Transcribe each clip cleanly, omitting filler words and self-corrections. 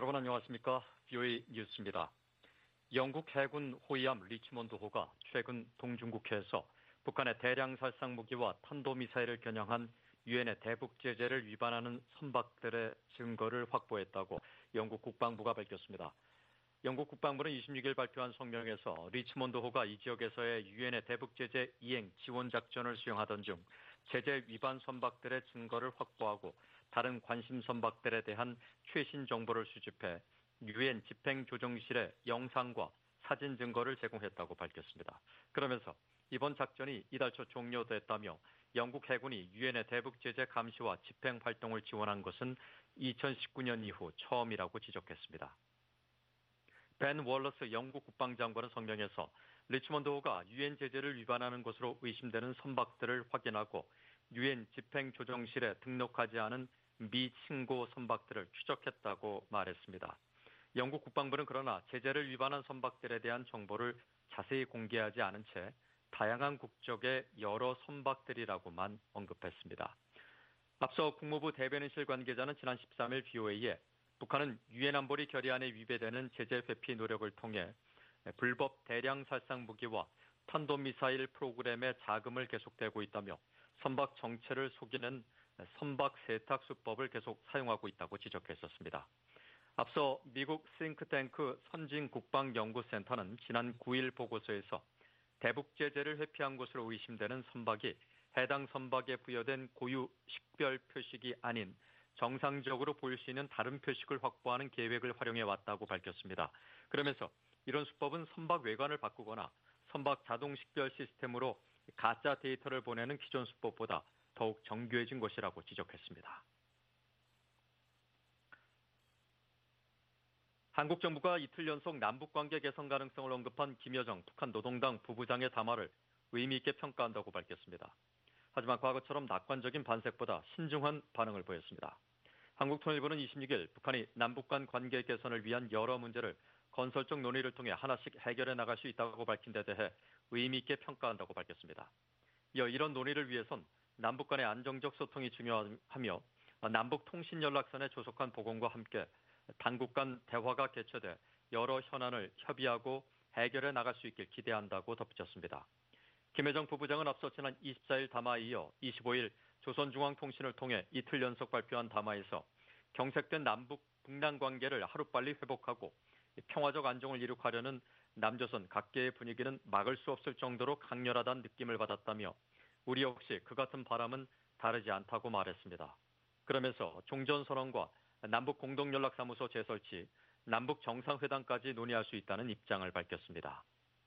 여러분 안녕하십니까? VOA 뉴스입니다. 영국 해군 호위함 리치몬드호가 최근 동중국해에서 북한의 대량 살상 무기와 탄도미사일을 겨냥한 유엔의 대북 제재를 위반하는 선박들의 증거를 확보했다고 영국 국방부가 밝혔습니다. 영국 국방부는 26일 발표한 성명에서 리치몬드호가 이 지역에서의 유엔의 대북 제재 이행 지원 작전을 수행하던 중 제재 위반 선박들의 증거를 확보하고 다른 관심 선박들에 대한 최신 정보를 수집해 유엔 집행조정실에 영상과 사진 증거를 제공했다고 밝혔습니다. 그러면서 이번 작전이 이달 초 종료됐다며 영국 해군이 유엔의 대북 제재 감시와 집행 활동을 지원한 것은 2019년 이후 처음이라고 지적했습니다. 벤 월러스 영국 국방장관은 성명에서 리치몬드호가 유엔 제재를 위반하는 것으로 의심되는 선박들을 확인하고 유엔 집행조정실에 등록하지 않은 미친고 선박들을 추적했다고 말했습니다. 영국 국방부는 그러나 제재를 위반한 선박들에 대한 정보를 자세히 공개하지 않은 채 다양한 국적의 여러 선박들이라고만 언급했습니다. 앞서 국무부 대변인실 관계자는 지난 13일 BOA에 북한은 유엔 안보리 결의안에 위배되는 제재 회피 노력을 통해 불법 대량 살상 무기와 탄도미사일 프로그램의 자금을 계속되고 있다며 선박 정체를 속이는 선박 세탁 수법을 계속 사용하고 있다고 지적했었습니다. 앞서 미국 싱크탱크 선진국방연구센터는 지난 9일 보고서에서 대북 제재를 회피한 것으로 의심되는 선박이 해당 선박에 부여된 고유 식별 표식이 아닌 정상적으로 보일 수 있는 다른 표식을 확보하는 계획을 활용해 왔다고 밝혔습니다. 그러면서 이런 수법은 선박 외관을 바꾸거나 선박 자동 식별 시스템으로 가짜 데이터를 보내는 기존 수법보다 더욱 정교해진 것이라고 지적했습니다. 한국 정부가 이틀 연속 남북관계 개선 가능성을 언급한 김여정 북한 노동당 부부장의 담화를 의미 있게 평가한다고 밝혔습니다. 하지만 과거처럼 낙관적인 반색보다 신중한 반응을 보였습니다. 한국통일부는 26일 북한이 남북 간 관계 개선을 위한 여러 문제를 건설적 논의를 통해 하나씩 해결해 나갈 수 있다고 밝힌 데 대해 의미 있게 평가한다고 밝혔습니다. 이어 이런 논의를 위해선 남북 간의 안정적 소통이 중요하며 남북통신연락선에 조속한 복원과 함께 당국 간 대화가 개최돼 여러 현안을 협의하고 해결해 나갈 수 있길 기대한다고 덧붙였습니다. 김여정 부부장은 앞서 지난 24일 담화에 이어 25일 조선중앙통신을 통해 이틀 연속 발표한 담화에서 경색된 남북 북남 관계를 하루빨리 회복하고 평화적 안정을 이룩하려는 남조선 각계의 분위기는 막을 수 없을 정도로 강렬하다는 느낌을 받았다며 우리 역시 그 같은 바람은 다르지 않다고 말했습니다. 그러면서 종전선언과 남북 공동연락사무소 재설치, 남북 정상회담까지 논의할 수 있다는 입장을 밝혔습니다.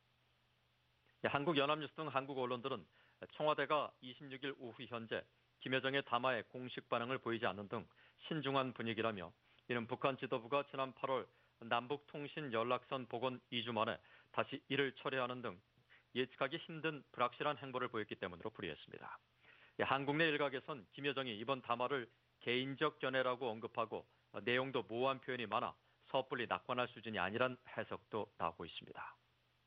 한국연합뉴스 등 한국 언론들은 청와대가 26일 오후 현재 김여정의 담화에 공식 반응을 보이지 않는 등 신중한 분위기라며 이는 북한 지도부가 지난 8월 남북통신 연락선 복원 2주 만에 다시 이를 철회하는 등 예측하기 힘든 불확실한 행보를 보였기 때문으로 풀이했습니다. 한국 내 일각에선 김여정이 이번 담화를 개인적 견해라고 언급하고 내용도 모호한 표현이 많아 섣불리 낙관할 수준이 아니란 해석도 나오고 있습니다.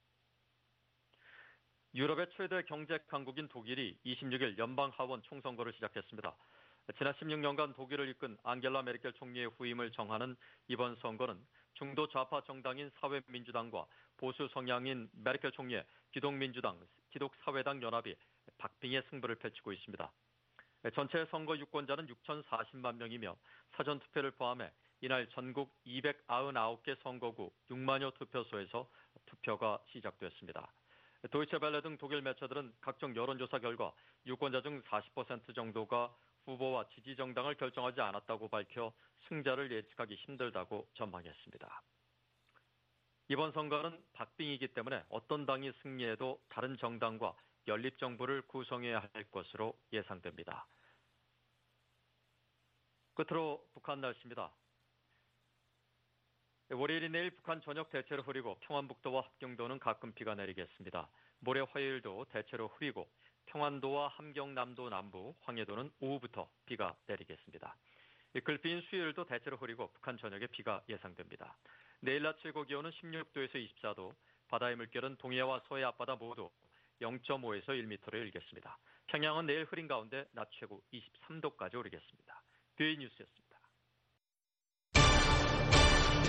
유럽의 최대 경제 강국인 독일이 26일 연방하원 총선거를 시작했습니다. 지난 16년간 독일을 이끈 앙겔라 메르켈 총리의 후임을 정하는 이번 선거는 중도 좌파 정당인 사회민주당과 보수 성향인 메르켈 총리의 기독민주당, 기독사회당 연합이 박빙의 승부를 펼치고 있습니다. 전체 선거 유권자는 6,040만 명이며 사전투표를 포함해 이날 전국 299개 선거구 6만여 투표소에서 투표가 시작됐습니다. 도이체벨레 등 독일 매체들은 각종 여론조사 결과 유권자 중 40% 정도가 후보와 지지 정당을 결정하지 않았다고 밝혀 승자를 예측하기 힘들다고 전망했습니다. 이번 선거는 박빙이기 때문에 어떤 당이 승리해도 다른 정당과 연립정부를 구성해야 할 것으로 예상됩니다. 끝으로 북한 날씨입니다. 월요일이 내일 북한 전역 대체로 흐리고 평안북도와 합경도는 가끔 비가 내리겠습니다. 모레 화요일도 대체로 흐리고 평안도와 함경남도 남부, 황해도는 오후부터 비가 내리겠습니다. 글비인 수요일도 대체로 흐리고 북한 전역에 비가 예상됩니다. 내일 낮 최고 기온은 16도에서 24도, 바다의 물결은 동해와 서해 앞바다 모두 0.5에서 1m를 일겠습니다. 평양은 내일 흐린 가운데 낮 최고 23도까지 오르겠습니다. VOA 뉴스였습니다.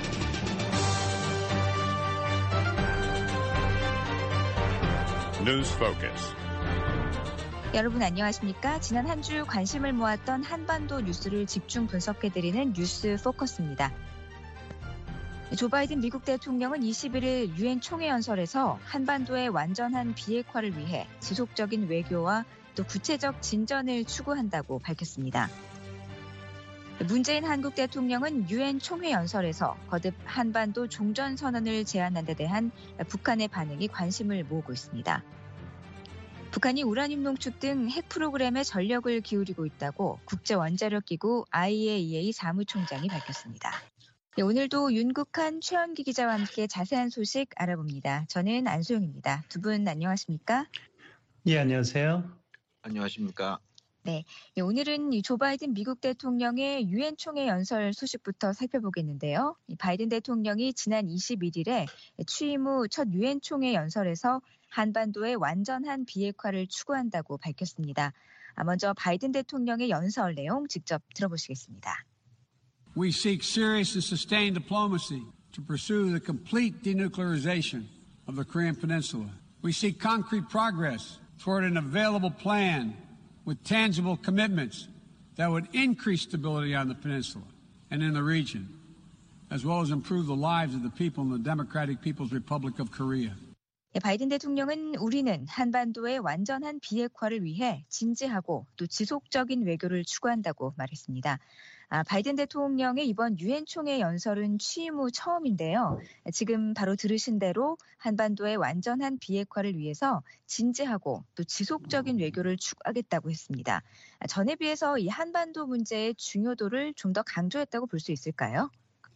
News Focus. 여러분 안녕하십니까? 지난 한 주 관심을 모았던 한반도 뉴스를 집중 분석해드리는 뉴스 포커스입니다. 조 바이든 미국 대통령은 21일 유엔 총회 연설에서 한반도의 완전한 비핵화를 위해 지속적인 외교와 또 구체적 진전을 추구한다고 밝혔습니다. 문재인 한국 대통령은 유엔 총회 연설에서 거듭 한반도 종전선언을 제안한 데 대한 북한의 반응이 관심을 모으고 있습니다. 북한이 우라늄 농축 등 핵 프로그램에 전력을 기울이고 있다고 국제원자력기구 IAEA 사무총장이 밝혔습니다. 네, 오늘도 윤국한 최원기 기자와 함께 자세한 소식 알아봅니다. 저는 안소영입니다. 두 분 안녕하십니까? 예, 안녕하세요. 안녕하십니까? 네, 오늘은 조 바이든 미국 대통령의 유엔 총회 연설 소식부터 살펴보겠는데요. 바이든 대통령이 지난 21일에 취임 후 첫 유엔 총회 연설에서 한반도의 완전한 비핵화를 추구한다고 밝혔습니다. 먼저 바이든 대통령의 연설 내용 직접 들어보시겠습니다. We seek serious and sustained diplomacy to pursue the complete denuclearization of the Korean Peninsula. We seek concrete progress toward an available plan with tangible commitments that would increase stability on the peninsula and in the region, as well as improve the lives of the people in the Democratic People's Republic of Korea. 바이든 대통령은 우리는 한반도의 완전한 비핵화를 위해 진지하고 또 지속적인 외교를 추구한다고 말했습니다. 바이든 대통령의 이번 유엔 총회 연설은 취임 후 처음인데요. 지금 바로 들으신 대로 한반도의 완전한 비핵화를 위해서 진지하고 또 지속적인 외교를 추구하겠다고 했습니다. 전에 비해서 이 한반도 문제의 중요도를 좀 더 강조했다고 볼 수 있을까요?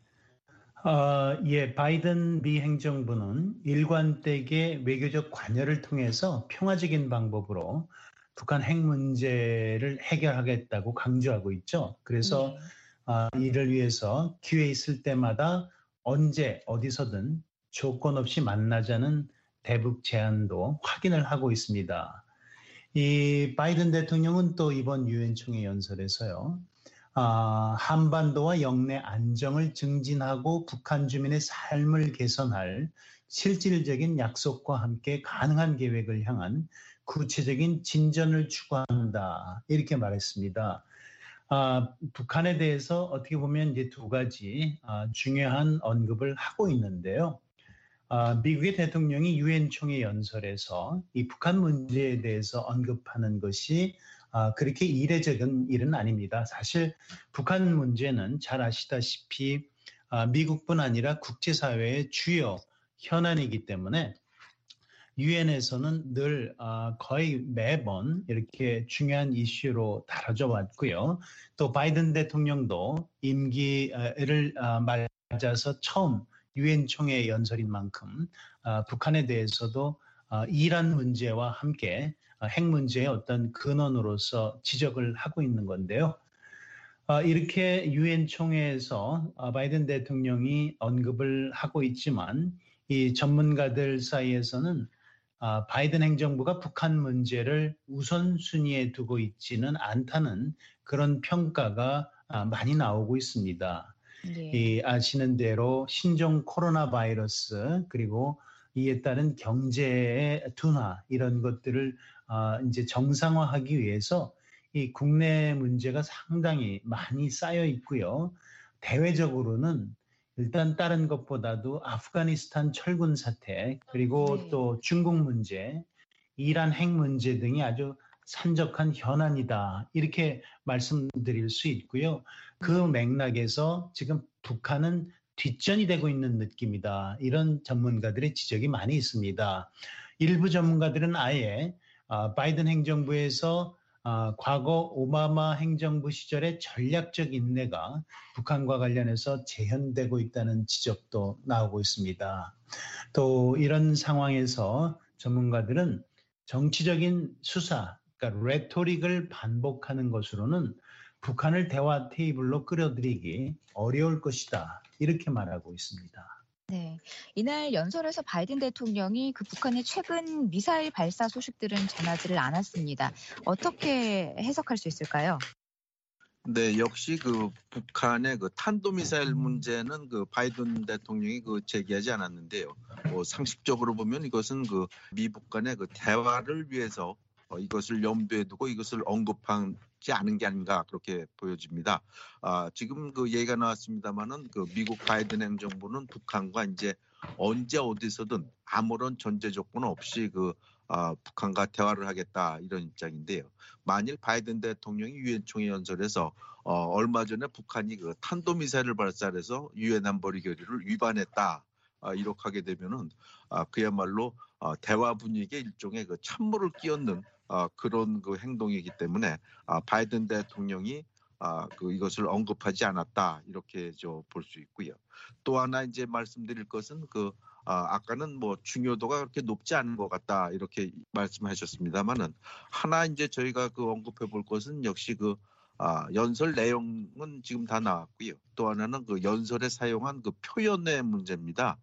예, 바이든 미 행정부는 일관되게 외교적 관여를 통해서 평화적인 방법으로 북한 핵 문제를 해결하겠다고 강조하고 있죠. 그래서 이를 위해서 기회 있을 때마다 언제 어디서든 조건 없이 만나자는 대북 제안도 확인을 하고 있습니다. 이 바이든 대통령은 또 이번 유엔 총회 연설에서요. 한반도와 영내 안정을 증진하고 북한 주민의 삶을 개선할 실질적인 약속과 함께 가능한 계획을 향한 구체적인 진전을 추구한다. 이렇게 말했습니다. 북한에 대해서 어떻게 보면 이제 두 가지 중요한 언급을 하고 있는데요. 미국의 대통령이 유엔 총회 연설에서 이 북한 문제에 대해서 언급하는 것이 그렇게 이례적인 일은 아닙니다. 사실 북한 문제는 잘 아시다시피 미국뿐 아니라 국제사회의 주요 현안이기 때문에 유엔에서는 늘 거의 매번 이렇게 중요한 이슈로 다뤄져 왔고요. 또 바이든 대통령도 임기를 맞아서 처음 유엔 총회 연설인 만큼 북한에 대해서도 이란 문제와 함께 핵 문제의 어떤 근원으로서 지적을 하고 있는 건데요. 이렇게 유엔 총회에서 바이든 대통령이 언급을 하고 있지만 이 전문가들 사이에서는 바이든 행정부가 북한 문제를 우선순위에 두고 있지는 않다는 그런 평가가 많이 나오고 있습니다. 네. 아시는 대로 신종 코로나 바이러스 그리고 이에 따른 경제의 둔화 이런 것들을 이제 정상화하기 위해서 이 국내 문제가 상당히 많이 쌓여 있고요. 대외적으로는 일단 다른 것보다도 아프가니스탄 철군 사태 그리고 또 중국 문제, 이란 핵 문제 등이 아주 산적한 현안이다. 이렇게 말씀드릴 수 있고요. 그 맥락에서 지금 북한은 뒷전이 되고 있는 느낌이다. 이런 전문가들의 지적이 많이 있습니다. 일부 전문가들은 아예 바이든 행정부에서 과거 오바마 행정부 시절의 전략적 인내가 북한과 관련해서 재현되고 있다는 지적도 나오고 있습니다. 또 이런 상황에서 전문가들은 정치적인 수사, 그러니까 레토릭을 반복하는 것으로는 북한을 대화 테이블로 끌어들이기 어려울 것이다. 이렇게 말하고 있습니다. 네, 이날 연설에서 바이든 대통령이 그 북한의 최근 미사일 발사 소식들은 전하지를 않았습니다. 어떻게 해석할 수 있을까요? 네, 역시 그 북한의 그 탄도미사일 문제는 그 바이든 대통령이 그 제기하지 않았는데요. 상식적으로 보면 이것은 그 미북 간의 그 대화를 위해서 이것을 염두에 두고 이것을 언급하지 않은 게 아닌가 그렇게 보여집니다. 지금 그 얘기가 나왔습니다만은 그 미국 바이든 행정부는 북한과 이제 언제 어디서든 아무런 전제 조건 없이 그 북한과 대화를 하겠다 이런 입장인데요. 만일 바이든 대통령이 유엔 총회 연설에서 얼마 전에 북한이 그 탄도미사일을 발사해서 유엔 안보리 결의를 위반했다 이렇게 하게 되면은 그야말로 대화 분위기에 일종의 그 찬물을 끼얹는 그런 그 행동이기 때문에 바이든 대통령이 이것을 언급하지 않았다 이렇게 볼 수 있고요. 또 하나 이제 말씀드릴 것은 아까는 뭐 중요도가 그렇게 높지 않은 것 같다 이렇게 말씀하셨습니다만은 하나 이제 저희가 언급해 볼 것은 역시 연설 내용은 지금 다 나왔고요. 또 하나는 그 연설에 사용한 그 표현의 문제입니다.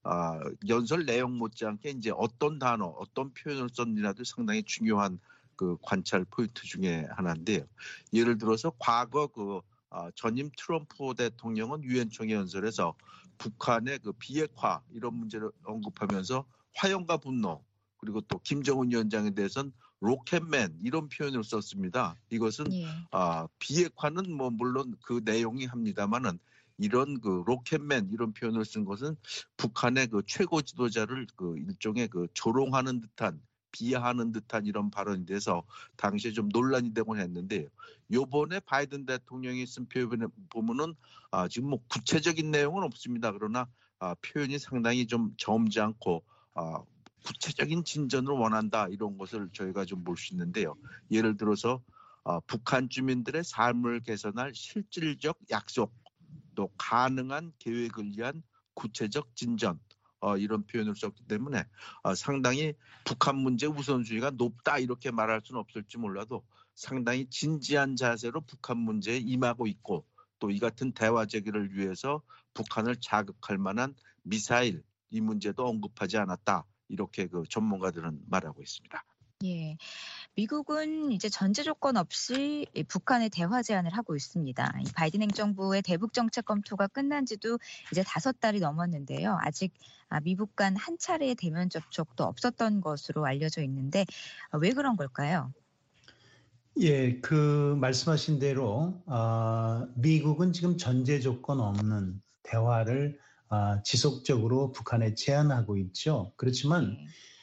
연설 내용 못지않게 이제 어떤 단어, 어떤 표현을 썼느냐도 상당히 중요한 그 관찰 포인트 중에 하나인데요. 예를 들어서 과거 전임 트럼프 대통령은 유엔 총회 연설에서 북한의 그 비핵화 이런 문제를 언급하면서 화염과 분노 그리고 또 김정은 위원장에 대해서는 로켓맨 이런 표현을 썼습니다. 이것은 비핵화는 뭐 물론 그 내용이 합니다만은 이런 그 로켓맨 이런 표현을 쓴 것은 북한의 그 최고 지도자를 일종의 조롱하는 듯한 비하하는 듯한 이런 발언이 돼서 당시에 좀 논란이 되곤 했는데 요번에 바이든 대통령이 쓴 표현을 보면은 지금 뭐 구체적인 내용은 없습니다. 그러나 표현이 상당히 좀 점잖고 구체적인 진전을 원한다 이런 것을 저희가 좀 볼 수 있는데요. 예를 들어서 북한 주민들의 삶을 개선할 실질적 약속 또 가능한 계획을 위한 구체적 진전 이런 표현을 썼기 때문에 상당히 북한 문제 우선순위가 높다 이렇게 말할 수는 없을지 몰라도 상당히 진지한 자세로 북한 문제에 임하고 있고 또 이 같은 대화 제기를 위해서 북한을 자극할 만한 미사일 이 문제도 언급하지 않았다 이렇게 전문가들은 말하고 있습니다. 예. 미국은 이제 전제 조건 없이 북한에 대화 제안을 하고 있습니다. 이 바이든 행정부의 대북 정책 검토가 끝난 지도 이제 5달이 넘었는데요. 아직 미북 간 한 차례의 대면 접촉도 없었던 것으로 알려져 있는데 왜 그런 걸까요? 예, 말씀하신 대로 미국은 지금 전제 조건 없는 대화를 지속적으로 북한에 제안하고 있죠. 그렇지만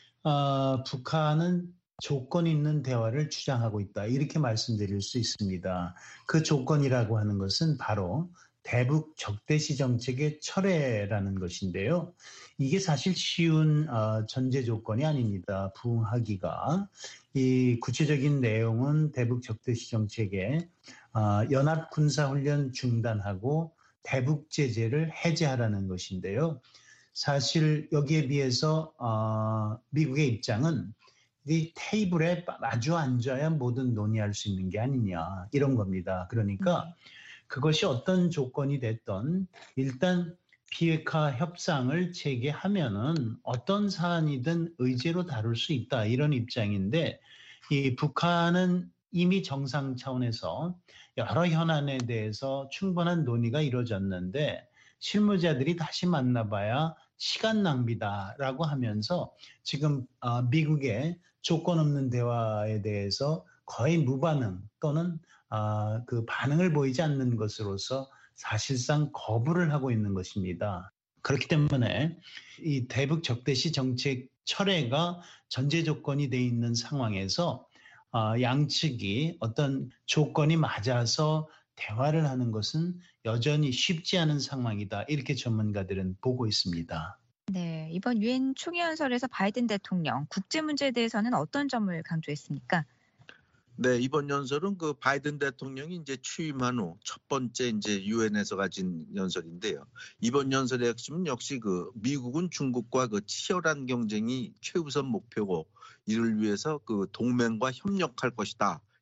북한은 조건 있는 대화를 주장하고 있다. 이렇게 말씀드릴 수 있습니다. 그 조건이라고 하는 것은 바로 대북 적대시 정책의 철회라는 것인데요. 이게 사실 쉬운 전제 조건이 아닙니다. 부응하기가. 이 구체적인 내용은 대북 적대시 정책에 연합 군사훈련 중단하고 대북 제재를 해제하라는 것인데요. 사실 여기에 비해서 미국의 입장은 이 테이블에 마주 앉아야 뭐든 논의할 수 있는 게 아니냐 이런 겁니다. 그러니까 그것이 어떤 조건이 됐던 일단 비핵화 협상을 재개하면은 어떤 사안이든 의제로 다룰 수 있다 이런 입장인데 이 북한은 이미 정상 차원에서 여러 현안에 대해서 충분한 논의가 이루어졌는데 실무자들이 다시 만나봐야 시간 낭비다라고 하면서 지금 미국의 조건 없는 대화에 대해서 거의 무반응 또는 그 반응을 보이지 않는 것으로서 사실상 거부를 하고 있는 것입니다. 그렇기 때문에 이 대북 적대시 정책 철회가 전제 조건이 돼 있는 상황에서 양측이 어떤 조건이 맞아서 대화를 하는 것은 여전히 쉽지 않은 상황이다. 이렇게 전문가들은 보고 있습니다. 네, 이번 유엔 총회 연설에서 바이든 대통령 국제 문제에 대해서는 어떤 점을 강조했습니까? 네, 이번 연설은 바이든 대통령이 이제 취임한 후 첫 번째 이제 유엔에서 가진 연설인데요. 이번 연설의 핵심은 역시 미국은 중국과 치열한 경쟁이 최우선 목표고 이를 위해서 동맹과 협력할 것이다.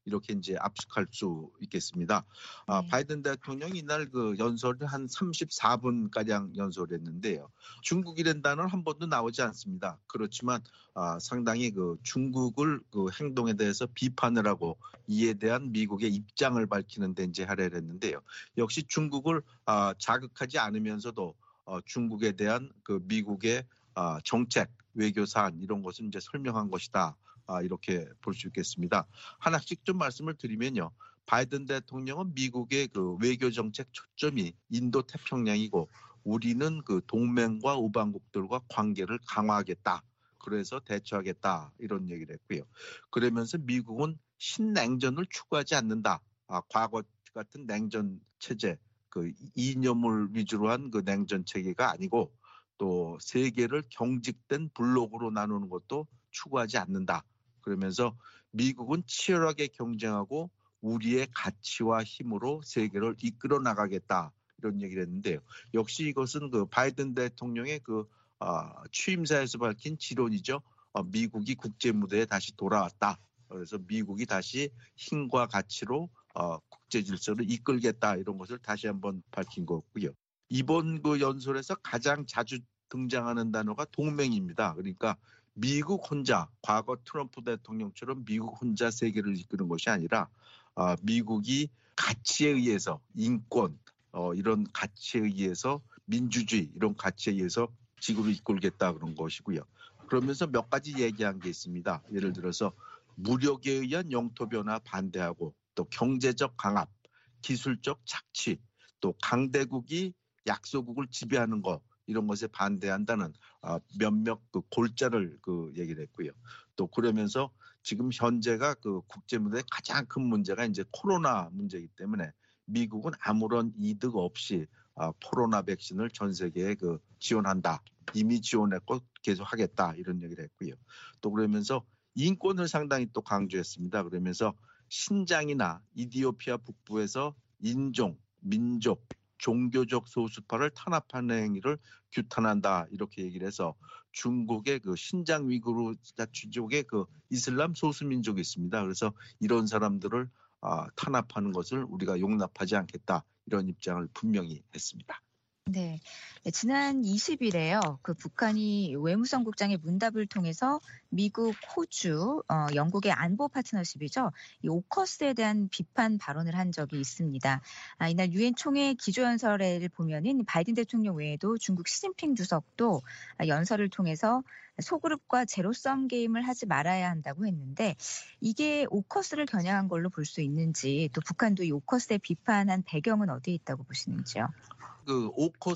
이렇게 이제 압축할 수 있겠습니다. 바이든 대통령이 이날 그 연설을 한 34분 가량 연설했는데요. 중국이라는 단어는 한 번도 나오지 않습니다. 그렇지만 상당히 그 중국을 그 행동에 대해서 비판을 하고 이에 대한 미국의 입장을 밝히는 데 이제 할애를 했는데요. 역시 중국을 자극하지 않으면서도 중국에 대한 그 미국의 정책, 외교 사안 이런 것을 이제 설명한 것이다. 이렇게 볼 수 있겠습니다. 하나씩 좀 말씀을 드리면요. 바이든 대통령은 미국의 그 외교 정책 초점이 인도 태평양이고 우리는 그 동맹과 우방국들과 관계를 강화하겠다. 그래서 대처하겠다. 이런 얘기를 했고요. 그러면서 미국은 신냉전을 추구하지 않는다. 과거 같은 냉전 체제, 그 이념을 위주로 한 그 냉전 체계가 아니고 또 세계를 경직된 블록으로 나누는 것도 추구하지 않는다. 그러면서 미국은 치열하게 경쟁하고 우리의 가치와 힘으로 세계를 이끌어 나가겠다. 이런 얘기를 했는데요. 역시 이것은 그 바이든 대통령의 그 취임사에서 밝힌 지론이죠. 미국이 국제 무대에 다시 돌아왔다. 그래서 미국이 다시 힘과 가치로 국제 질서를 이끌겠다. 이런 것을 다시 한번 밝힌 거고요. 이번 그 연설에서 가장 자주 등장하는 단어가 동맹입니다. 그러니까 미국 혼자, 과거 트럼프 대통령처럼 미국 혼자 세계를 이끄는 것이 아니라 미국이 가치에 의해서 인권, 이런 가치에 의해서 민주주의, 이런 가치에 의해서 지구를 이끌겠다 그런 것이고요. 그러면서 몇 가지 얘기한 게 있습니다. 예를 들어서 무력에 의한 영토 변화 반대하고 또 경제적 강압, 기술적 착취, 또 강대국이 약소국을 지배하는 것 이런 것에 반대한다는 몇몇 그 골자를 그 얘기를 했고요. 또 그러면서 지금 현재가 그 국제 무대의 가장 큰 문제가 이제 코로나 문제이기 때문에 미국은 아무런 이득 없이 코로나 백신을 전 세계에 그 지원한다. 이미 지원했고 계속 하겠다 이런 얘기를 했고요. 또 그러면서 인권을 상당히 또 강조했습니다. 그러면서 신장이나 이디오피아 북부에서 인종, 민족, 종교적 소수파를 탄압하는 행위를 규탄한다 이렇게 얘기를 해서 중국의 그 신장 위구르 자치족의 그 이슬람 소수민족이 있습니다. 그래서 이런 사람들을 탄압하는 것을 우리가 용납하지 않겠다 이런 입장을 분명히 했습니다. 네. 지난 20일에요. 그 북한이 외무성국장의 문답을 통해서 미국, 호주, 영국의 안보 파트너십이죠. 이 오커스에 대한 비판 발언을 한 적이 있습니다. 이날 유엔 총회 기조연설을 보면은 바이든 대통령 외에도 중국 시진핑 주석도 연설을 통해서 소그룹과 제로섬 게임을 하지 말아야 한다고 했는데 이게 오커스를 겨냥한 걸로 볼 수 있는지 또 북한도 이 오커스에 비판한 배경은 어디에 있다고 보시는지요? 그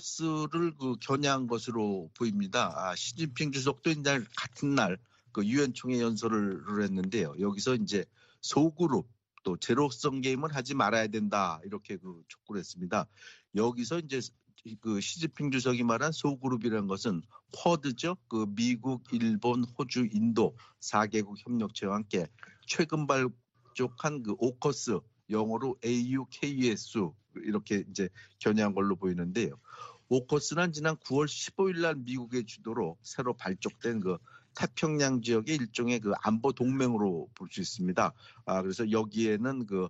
오커스를 그 겨냥한 것으로 보입니다. 시진핑 주석도 이날 같은 날 그 유엔 총회 연설을 했는데요. 여기서 이제 소그룹 또 제로섬 게임을 하지 말아야 된다 이렇게 그 촉구를 했습니다. 여기서 이제 그 시진핑 주석이 말한 소그룹이라는 것은 쿼드죠. 그 미국, 일본, 호주, 인도 4개국 협력체와 함께 최근 발족한 그 오커스 영어로 AUKUS 이렇게 이제 겨냥한 걸로 보이는데요. 오커스는 지난 9월 15일 날 미국의 주도로 새로 발족된 그 태평양 지역의 일종의 그 안보 동맹으로 볼 수 있습니다. 그래서 여기에는 그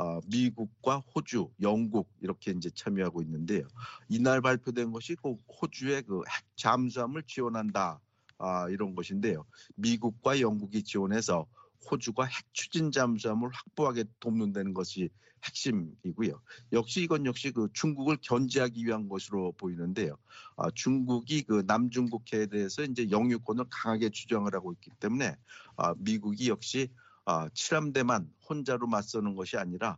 미국과 호주, 영국 이렇게 이제 참여하고 있는데요. 이날 발표된 것이 그 호주의 그 핵 잠수함을 지원한다 이런 것인데요. 미국과 영국이 지원해서 호주가 핵 추진 잠수함을 확보하게 돕는다는 것이 핵심이고요. 이건 역시 그 중국을 견제하기 위한 것으로 보이는데요. 중국이 그 남중국해에 대해서 이제 영유권을 강하게 주장을 하고 있기 때문에 미국이 역시 칠함대만 혼자로 맞서는 것이 아니라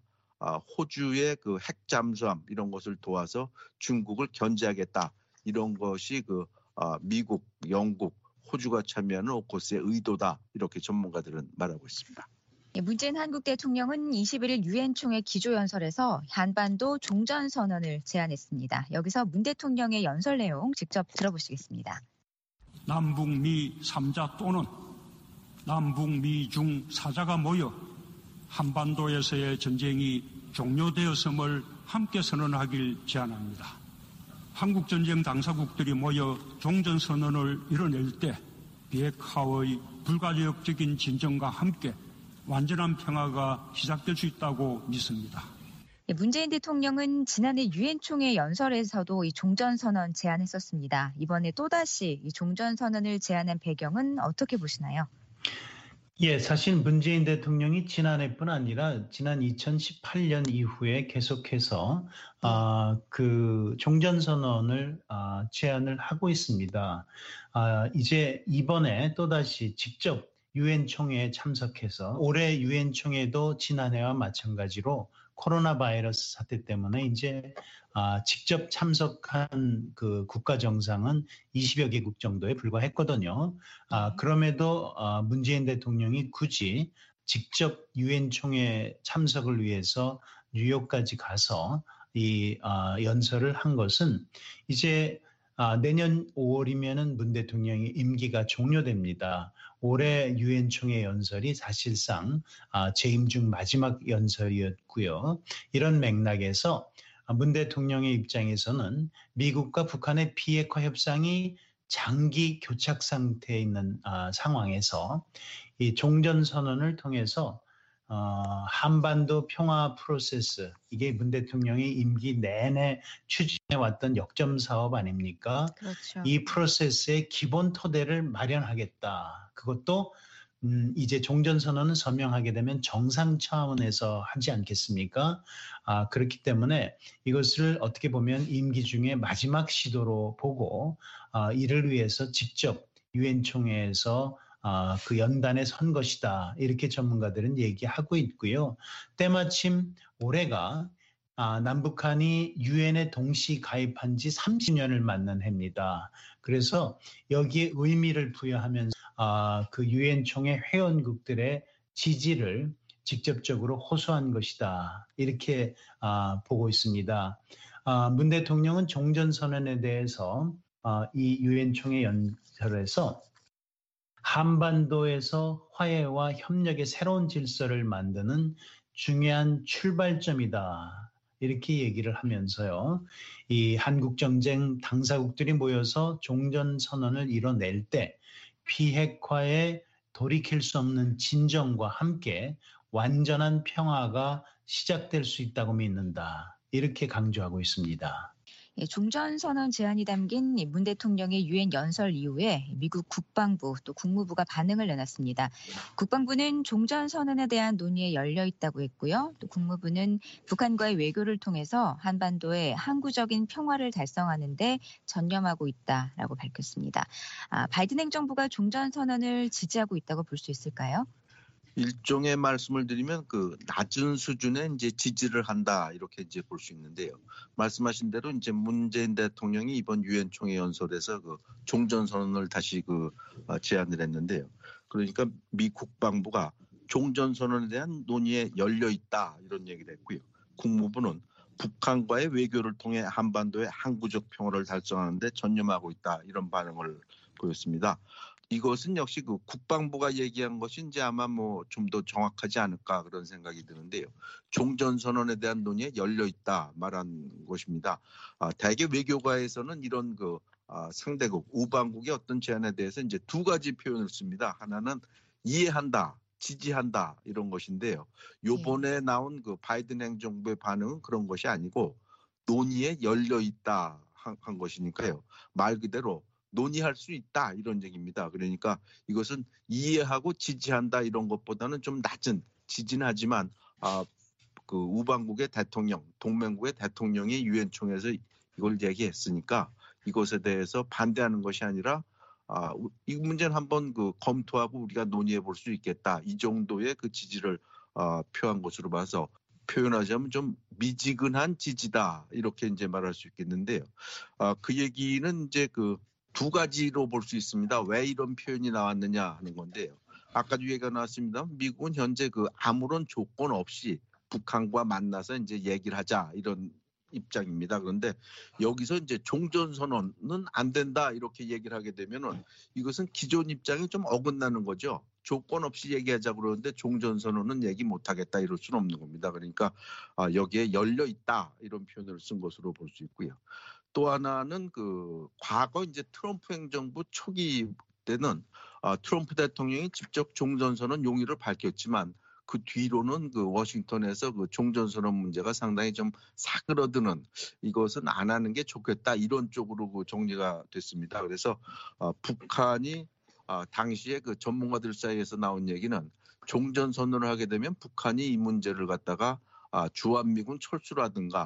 호주의 그 핵 잠수함 이런 것을 도와서 중국을 견제하겠다 이런 것이 그 미국, 영국, 호주가 참여하는 오커스의 의도다 이렇게 전문가들은 말하고 있습니다. 문재인 한국 대통령은 21일 유엔 총회 기조연설에서 한반도 종전선언을 제안했습니다. 여기서 문 대통령의 연설 내용 직접 들어보시겠습니다. 남북미 3자 또는 남북미 중 4자가 모여 한반도에서의 전쟁이 종료되었음을 함께 선언하길 제안합니다. 한국전쟁 당사국들이 모여 종전선언을 이뤄낼 때 비핵화의 불가역적인 진전과 함께 완전한 평화가 시작될 수 있다고 믿습니다. 문재인 대통령은 지난해 유엔 총회 연설에서도 이 종전선언 제안했었습니다. 이번에 또다시 이 종전선언을 제안한 배경은 어떻게 보시나요? 예, 사실 문재인 대통령이 지난해뿐 아니라 지난 2018년 이후에 계속해서 그 종전선언을 제안을 하고 있습니다. 이제 이번에 또다시 직접 유엔 총회에 참석해서 올해 유엔 총회도 지난해와 마찬가지로 코로나 바이러스 사태 때문에 이제 직접 참석한 그 국가 정상은 20여 개국 정도에 불과했거든요. 그럼에도 문재인 대통령이 굳이 직접 유엔 총회 참석을 위해서 뉴욕까지 가서 이 연설을 한 것은 이제 내년 5월이면은 문 대통령의 임기가 종료됩니다. 올해 유엔 총회 연설이 사실상 재임 중 마지막 연설이었고요. 이런 맥락에서 문 대통령의 입장에서는 미국과 북한의 비핵화 협상이 장기 교착 상태에 있는 상황에서 이 종전선언을 통해서 한반도 평화 프로세스, 이게 문 대통령이 임기 내내 추진해왔던 역점 사업 아닙니까? 그렇죠. 이 프로세스의 기본 토대를 마련하겠다. 그것도 이제 종전선언을 서명하게 되면 정상 차원에서 하지 않겠습니까? 그렇기 때문에 이것을 어떻게 보면 임기 중에 마지막 시도로 보고 이를 위해서 직접 유엔 총회에서 그 연단에 선 것이다. 이렇게 전문가들은 얘기하고 있고요. 때마침 올해가 남북한이 유엔에 동시 가입한 지 30년을 맞는 해입니다. 그래서 여기에 의미를 부여하면서 그 유엔 총회 회원국들의 지지를 직접적으로 호소한 것이다. 이렇게 보고 있습니다. 문 대통령은 종전선언에 대해서 이 유엔 총회 연설에서 한반도에서 화해와 협력의 새로운 질서를 만드는 중요한 출발점이다. 이렇게 얘기를 하면서요. 이 한국전쟁 당사국들이 모여서 종전선언을 이뤄낼 때 비핵화에 돌이킬 수 없는 진정과 함께 완전한 평화가 시작될 수 있다고 믿는다. 이렇게 강조하고 있습니다. 종전선언 제안이 담긴 문 대통령의 유엔 연설 이후에 미국 국방부 또 국무부가 반응을 내놨습니다. 국방부는 종전선언에 대한 논의에 열려 있다고 했고요. 또 국무부는 북한과의 외교를 통해서 한반도의 항구적인 평화를 달성하는 데 전념하고 있다라고 밝혔습니다. 바이든 행정부가 종전선언을 지지하고 있다고 볼 수 있을까요? 일종의 말씀을 드리면 그 낮은 수준의 이제 지지를 한다 이렇게 이제 볼 수 있는데요. 말씀하신 대로 이제 문재인 대통령이 이번 유엔 총회 연설에서 그 종전 선언을 다시 제안을 했는데요. 그러니까 미 국방부가 종전 선언에 대한 논의에 열려 있다 이런 얘기를 했고요. 국무부는 북한과의 외교를 통해 한반도의 항구적 평화를 달성하는 데 전념하고 있다 이런 반응을 보였습니다. 이것은 역시 그 국방부가 얘기한 것이 이제 아마 좀 더 정확하지 않을까 그런 생각이 드는데요. 종전선언에 대한 논의에 열려 있다 말한 것입니다. 대개 외교가에서는 이런 상대국, 우방국의 어떤 제안에 대해서 이제 두 가지 표현을 씁니다. 하나는 이해한다, 지지한다 이런 것인데요. 요번에 나온 그 바이든 행정부의 반응은 그런 것이 아니고 논의에 열려 있다 한 것이니까요. 말 그대로 논의할 수 있다 이런 얘기입니다. 그러니까 이것은 이해하고 지지한다 이런 것보다는 좀 낮은 지지는 하지만 그 우방국의 대통령, 동맹국의 대통령이 유엔 총회에서 이걸 얘기했으니까 이것에 대해서 반대하는 것이 아니라 이 문제는 한번 검토하고 우리가 논의해 볼 수 있겠다 이 정도의 그 지지를 표한 것으로 봐서 표현하자면 좀 미지근한 지지다 이렇게 이제 말할 수 있겠는데요. 그 얘기는 이제 두 가지로 볼 수 있습니다. 왜 이런 표현이 나왔느냐 하는 건데요. 아까도 얘기가 나왔습니다. 미국은 현재 아무런 조건 없이 북한과 만나서 이제 얘기를 하자 이런 입장입니다. 그런데 여기서 이제 종전선언은 안 된다 이렇게 얘기를 하게 되면은 이것은 기존 입장이 좀 어긋나는 거죠. 조건 없이 얘기하자 그러는데 종전선언은 얘기 못하겠다 이럴 수는 없는 겁니다. 그러니까 여기에 열려 있다 이런 표현을 쓴 것으로 볼 수 있고요. 또 하나는 과거 이제 트럼프 행정부 초기 때는 트럼프 대통령이 직접 종전선언 용의를 밝혔지만 그 뒤로는 그 워싱턴에서 그 종전선언 문제가 상당히 좀 사그러드는 이것은 안 하는 게 좋겠다 이런 쪽으로 그 정리가 됐습니다. 그래서 북한이 당시에 그 전문가들 사이에서 나온 얘기는 종전선언을 하게 되면 북한이 이 문제를 갖다가 주한미군 철수라든가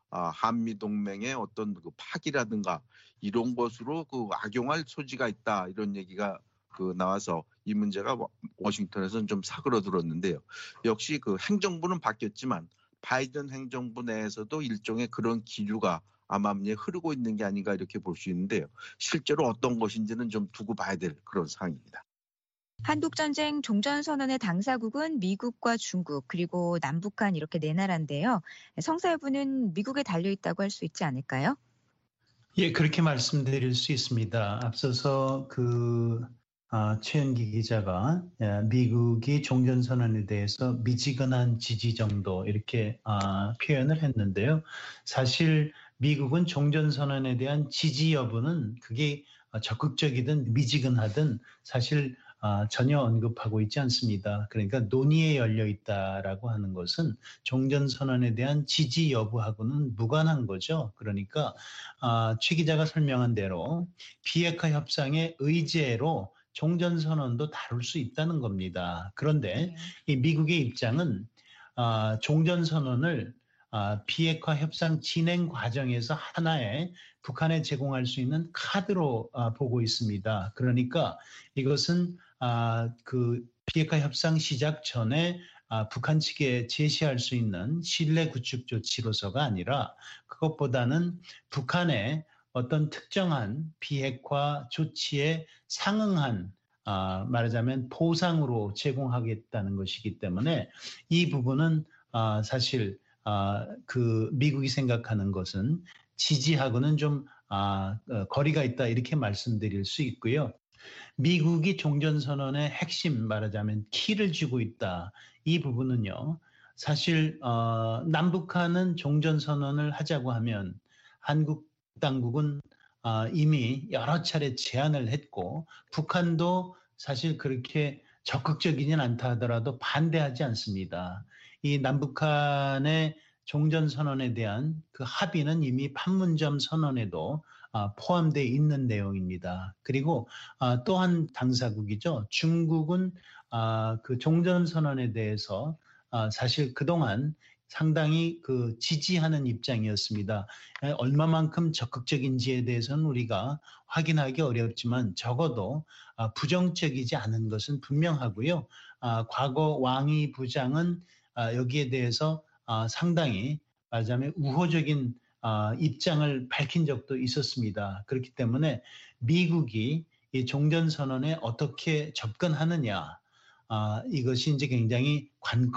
한미동맹의 어떤 그 파기라든가 이런 것으로 그 악용할 소지가 있다 이런 얘기가 그 나와서 이 문제가 워싱턴에서는 좀 사그러들었는데요. 역시 그 행정부는 바뀌었지만 바이든 행정부 내에서도 일종의 그런 기류가 아마 흐르고 있는 게 아닌가 이렇게 볼 수 있는데요. 실제로 어떤 것인지는 좀 두고 봐야 될 그런 상황입니다. 한국전쟁 종전선언의 당사국은 미국과 중국 그리고 남북한 이렇게 네 나라인데요. 성사여부는 미국에 달려있다고 할 수 있지 않을까요? 예, 그렇게 말씀드릴 수 있습니다. 앞서서 최현기 기자가 미국이 종전선언에 대해서 미지근한 지지 정도 이렇게 표현을 했는데요. 사실 미국은 종전선언에 대한 지지 여부는 그게 적극적이든 미지근하든 사실 전혀 언급하고 있지 않습니다. 그러니까 논의에 열려 있다라고 하는 것은 종전선언에 대한 지지 여부하고는 무관한 거죠. 그러니까 최 기자가 설명한 대로 비핵화 협상의 의제로 종전선언도 다룰 수 있다는 겁니다. 그런데 이 미국의 입장은 종전선언을 비핵화 협상 진행 과정에서 하나의 북한에 제공할 수 있는 카드로 보고 있습니다. 그러니까 이것은 그 비핵화 협상 시작 전에 북한 측에 제시할 수 있는 신뢰 구축 조치로서가 아니라 그것보다는 북한의 어떤 특정한 비핵화 조치에 상응한 말하자면 보상으로 제공하겠다는 것이기 때문에 이 부분은 사실 그 미국이 생각하는 것은 지지하고는 좀 거리가 있다 이렇게 말씀드릴 수 있고요. 미국이 종전선언의 핵심 말하자면 키를 쥐고 있다. 이 부분은요. 사실 남북한은 종전선언을 하자고 하면 한국 당국은 이미 여러 차례 제안을 했고 북한도 사실 그렇게 적극적이진 않다 하더라도 반대하지 않습니다. 이 남북한의 종전선언에 대한 그 합의는 이미 판문점 선언에도 포함되어 있는 내용입니다. 그리고 또한 당사국이죠. 중국은 그 종전선언에 대해서 사실 그동안 상당히 그 지지하는 입장이었습니다. 얼마만큼 적극적인지에 대해서는 우리가 확인하기 어렵지만 적어도 부정적이지 않은 것은 분명하고요. 과거 왕이 부장은 여기에 대해서 상당히 말하자면 우호적인 입장을 밝힌 적도 있었습니다. 그렇기 때문에 미국이 이 종전선언에 어떻게 접근하느냐 이것이 이제 굉장히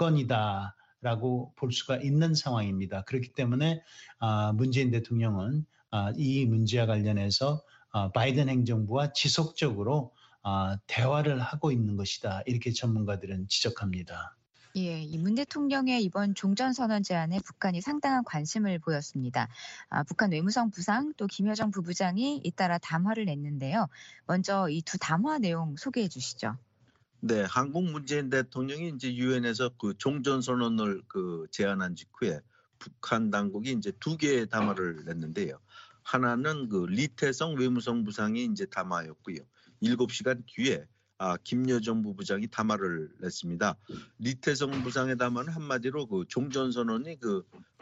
관건이다라고 볼 수가 있는 상황입니다. 그렇기 때문에 문재인 대통령은 이 문제와 관련해서 바이든 행정부와 지속적으로 대화를 하고 있는 것이다. 이렇게 전문가들은 지적합니다. 예, 이 문 대통령의 이번 종전선언 제안에 북한이 상당한 관심을 보였습니다. 북한 외무성 부상 또 김여정 부부장이 잇따라 담화를 냈는데요. 먼저 이 두 담화 내용 소개해 주시죠. 네, 한국 문재인 대통령이 이제 유엔에서 그 종전선언을 그 제안한 직후에 북한 당국이 이제 두 개의 담화를 냈는데요. 하나는 그 리태성 외무성 부상이 이제 담화였고요. 7시간 뒤에 김여정 부부장이 담화를 냈습니다. 리태성 부상의 담화는 한마디로 그 종전선언이 그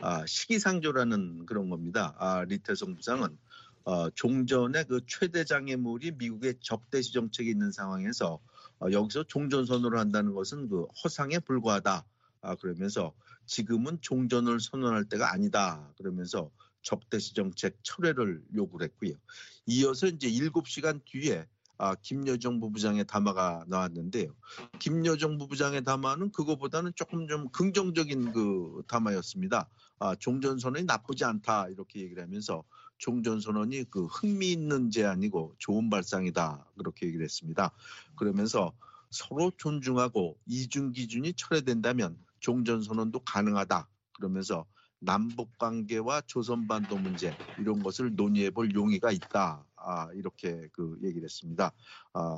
시기상조라는 그런 겁니다. 리태성 부상은 종전의 그 최대 장애물이 미국의 적대시 정책이 있는 상황에서 여기서 종전선언을 한다는 것은 그 허상에 불과하다. 그러면서 지금은 종전을 선언할 때가 아니다. 그러면서 적대시 정책 철회를 요구를 했고요. 이어서 이제 7시간 뒤에 김여정 부부장의 담화가 나왔는데요. 김여정 부부장의 담화는 그거보다는 조금 좀 긍정적인 그 담화였습니다. 종전선언이 나쁘지 않다 이렇게 얘기를 하면서 종전선언이 그 흥미있는 제안이고 좋은 발상이다 그렇게 얘기를 했습니다. 그러면서 서로 존중하고 이중 기준이 철회된다면 종전선언도 가능하다. 그러면서 남북관계와 조선반도 문제 이런 것을 논의해 볼 용의가 있다. 이렇게 그 얘기를 했습니다.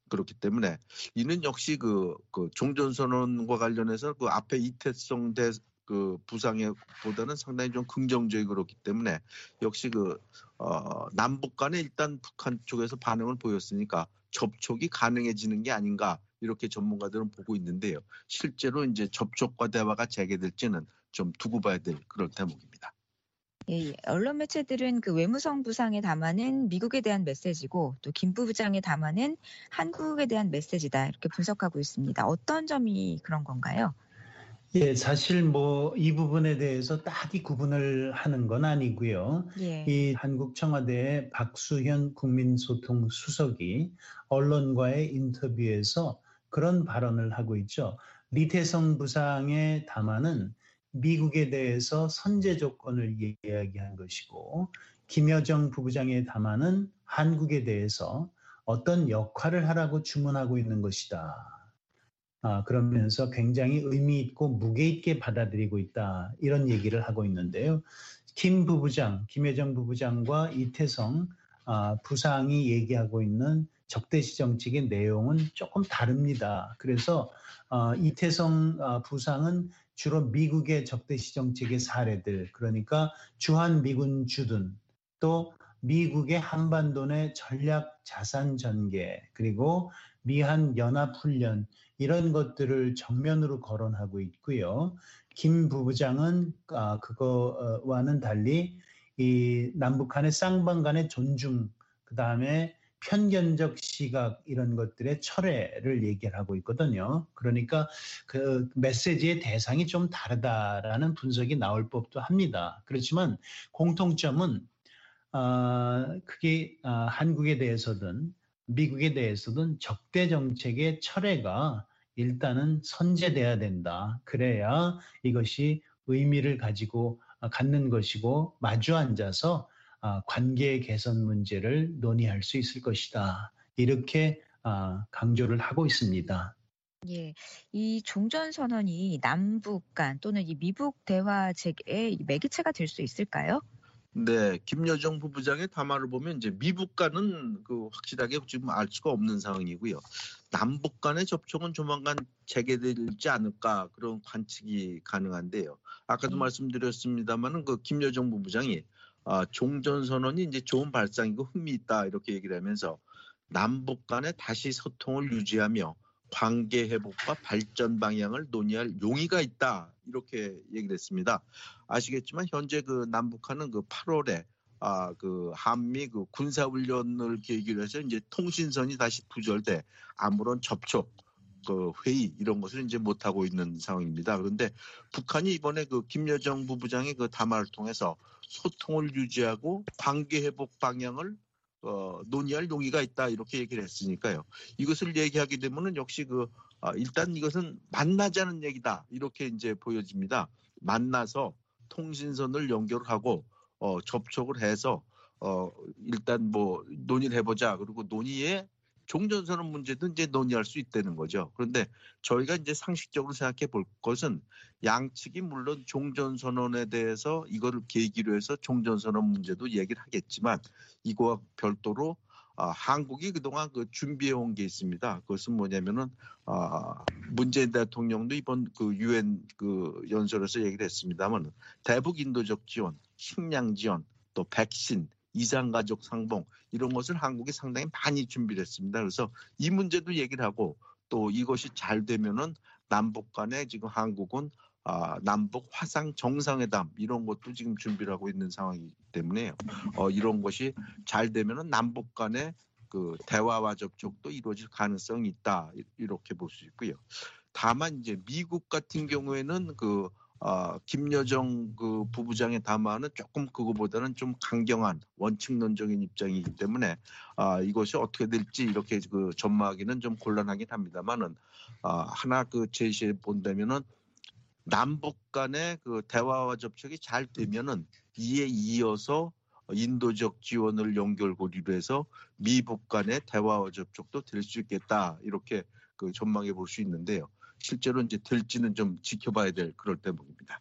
그렇기 때문에 이는 역시 그 종전선언과 관련해서 그 앞에 이태성 그 부상에 보다는 상당히 좀 긍정적이고 그렇기 때문에 역시 남북 간에 일단 북한 쪽에서 반응을 보였으니까 접촉이 가능해지는 게 아닌가 이렇게 전문가들은 보고 있는데요. 실제로 이제 접촉과 대화가 재개될지는 좀 두고 봐야 될 그런 대목입니다. 예, 언론 매체들은 그 외무성 부상에 담아낸 미국에 대한 메시지고 또 김 부부장에 담아낸 한국에 대한 메시지다 이렇게 분석하고 있습니다. 어떤 점이 그런 건가요? 예, 사실 이 부분에 대해서 딱히 구분을 하는 건 아니고요. 예. 이 한국 청와대의 박수현 국민소통 수석이 언론과의 인터뷰에서 그런 발언을 하고 있죠. 리태성 부상의 담화는 미국에 대해서 선제 조건을 이야기한 것이고, 김여정 부부장의 담화는 한국에 대해서 어떤 역할을 하라고 주문하고 있는 것이다. 그러면서 굉장히 의미 있고 무게 있게 받아들이고 있다. 이런 얘기를 하고 있는데요. 김여정 부부장과 이태성 부상이 얘기하고 있는 적대시 정책의 내용은 조금 다릅니다. 그래서 이태성 부상은 주로 미국의 적대시 정책의 사례들, 그러니까 주한 미군 주둔, 또 미국의 한반도 내 전략 자산 전개, 그리고 미한 연합훈련, 이런 것들을 정면으로 거론하고 있고요. 김 부부장은 그거와는 달리 이 남북한의 쌍방 간의 존중, 그다음에 편견적 시각 이런 것들의 철회를 얘기를 하고 있거든요. 그러니까 그 메시지의 대상이 좀 다르다라는 분석이 나올 법도 합니다. 그렇지만 공통점은 그게 한국에 대해서든 미국에 대해서든 적대 정책의 철회가 일단은 선제돼야 된다. 그래야 이것이 의미를 가지고 갖는 것이고 마주 앉아서 관계 개선 문제를 논의할 수 있을 것이다. 이렇게 강조를 하고 있습니다. 예, 이 종전선언이 남북 간 또는 이 미북 대화 체계의 매개체가 될 수 있을까요? 네, 김여정 부부장의 담화를 보면 이제 미북 간은 확실하게 지금 알 수가 없는 상황이고요. 남북 간의 접촉은 조만간 재개되지 않을까 그런 관측이 가능한데요. 아까도 말씀드렸습니다만은 김여정 부부장이 종전선언이 이제 좋은 발상이고 흥미있다 이렇게 얘기를 하면서 남북 간에 다시 소통을 유지하며 관계 회복과 발전 방향을 논의할 용의가 있다 이렇게 얘기를 했습니다. 아시겠지만 현재 남북한은 8월에 한미 군사훈련을 계기로 해서 이제 통신선이 다시 부절돼 아무런 접촉 회의 이런 것을 이제 못 하고 있는 상황입니다. 그런데 북한이 이번에 김여정 부부장의 담화를 통해서 소통을 유지하고 관계 회복 방향을 논의할 용의가 있다 이렇게 얘기를 했으니까요. 이것을 얘기하게 되면은 역시 일단 이것은 만나자는 얘기다 이렇게 이제 보여집니다. 만나서 통신선을 연결하고 접촉을 해서 일단 논의를 해보자. 그리고 논의에 종전선언 문제도 이제 논의할 수 있다는 거죠. 그런데 저희가 이제 상식적으로 생각해 볼 것은 양측이 물론 종전선언에 대해서 이거를 계기로 해서 종전선언 문제도 얘기를 하겠지만 이거와 별도로 한국이 그동안 준비해 온 게 있습니다. 그것은 뭐냐면은 문재인 대통령도 이번 UN 연설에서 얘기를 했습니다만 대북 인도적 지원, 식량 지원, 또 백신, 이산가족 상봉 이런 것을 한국이 상당히 많이 준비를 했습니다. 그래서 이 문제도 얘기를 하고 또 이것이 잘 되면은 남북 간에 지금 한국은 남북 화상 정상회담 이런 것도 지금 준비를 하고 있는 상황이기 때문에요. 이런 것이 잘 되면은 남북 간에 대화와 접촉도 이루어질 가능성이 있다 이렇게 볼 수 있고요. 다만 이제 미국 같은 경우에는 김여정 부부장의 담화는 조금 그거보다는 좀 강경한 원칙론적인 입장이기 때문에 이것이 어떻게 될지 이렇게 전망하기는 좀 곤란하긴 합니다만은 하나 제시해 본다면은 남북 간의 대화와 접촉이 잘 되면은 이에 이어서 인도적 지원을 연결고리로 해서 미북 간의 대화와 접촉도 될 수 있겠다 이렇게 전망해 볼 수 있는데요. 실제로 이제 될지는 좀 지켜봐야 될 그럴 대목입니다.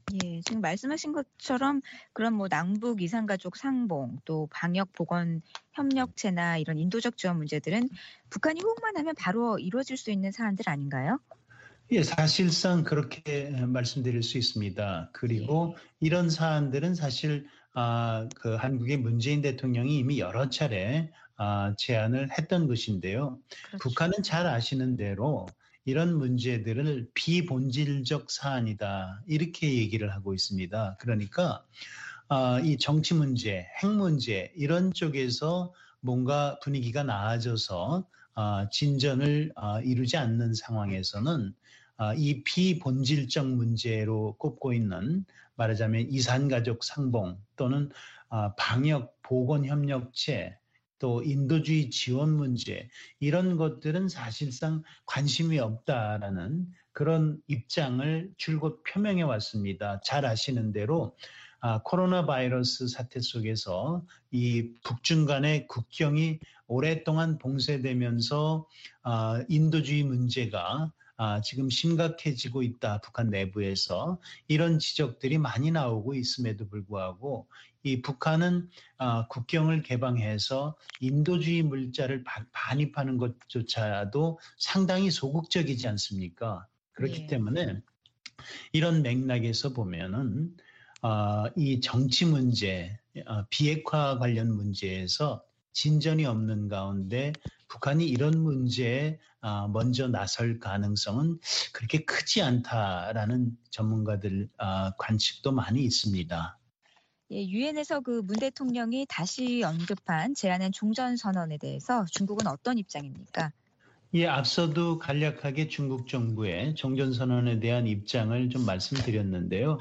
예, 지금 말씀하신 것처럼 그런 뭐 남북 이산가족 상봉 또 방역 보건 협력체나 이런 인도적 지원 문제들은 북한이 호응만 하면 바로 이루어질 수 있는 사안들 아닌가요? 예, 사실상 그렇게 말씀드릴 수 있습니다. 그리고 예, 이런 사안들은 사실 그 한국의 문재인 대통령이 이미 여러 차례 제안을 했던 것인데요. 그렇죠. 북한은 잘 아시는 대로 이런 문제들을 비본질적 사안이다 이렇게 얘기를 하고 있습니다. 그러니까 이 정치 문제, 핵 문제 이런 쪽에서 뭔가 분위기가 나아져서 진전을 이루지 않는 상황에서는 이 비본질적 문제로 꼽고 있는 말하자면 이산가족 상봉 또는 방역 보건협력체 또 인도주의 지원 문제 이런 것들은 사실상 관심이 없다라는 그런 입장을 줄곧 표명해 왔습니다. 잘 아시는 대로 코로나 바이러스 사태 속에서 이 북중 간의 국경이 오랫동안 봉쇄되면서 인도주의 문제가 지금 심각해지고 있다. 북한 내부에서 이런 지적들이 많이 나오고 있음에도 불구하고 이 북한은 국경을 개방해서 인도주의 물자를 반입하는 것조차도 상당히 소극적이지 않습니까? 그렇기 예. 때문에 이런 맥락에서 보면은 이 정치 문제, 비핵화 관련 문제에서 진전이 없는 가운데 북한이 이런 문제에 먼저 나설 가능성은 그렇게 크지 않다라는 전문가들 관측도 많이 있습니다. 예, 유엔에서 그 문 대통령이 다시 언급한 제안한 종전선언에 대해서 중국은 어떤 입장입니까? 예, 앞서도 간략하게 중국 정부의 종전선언에 대한 입장을 좀 말씀드렸는데요.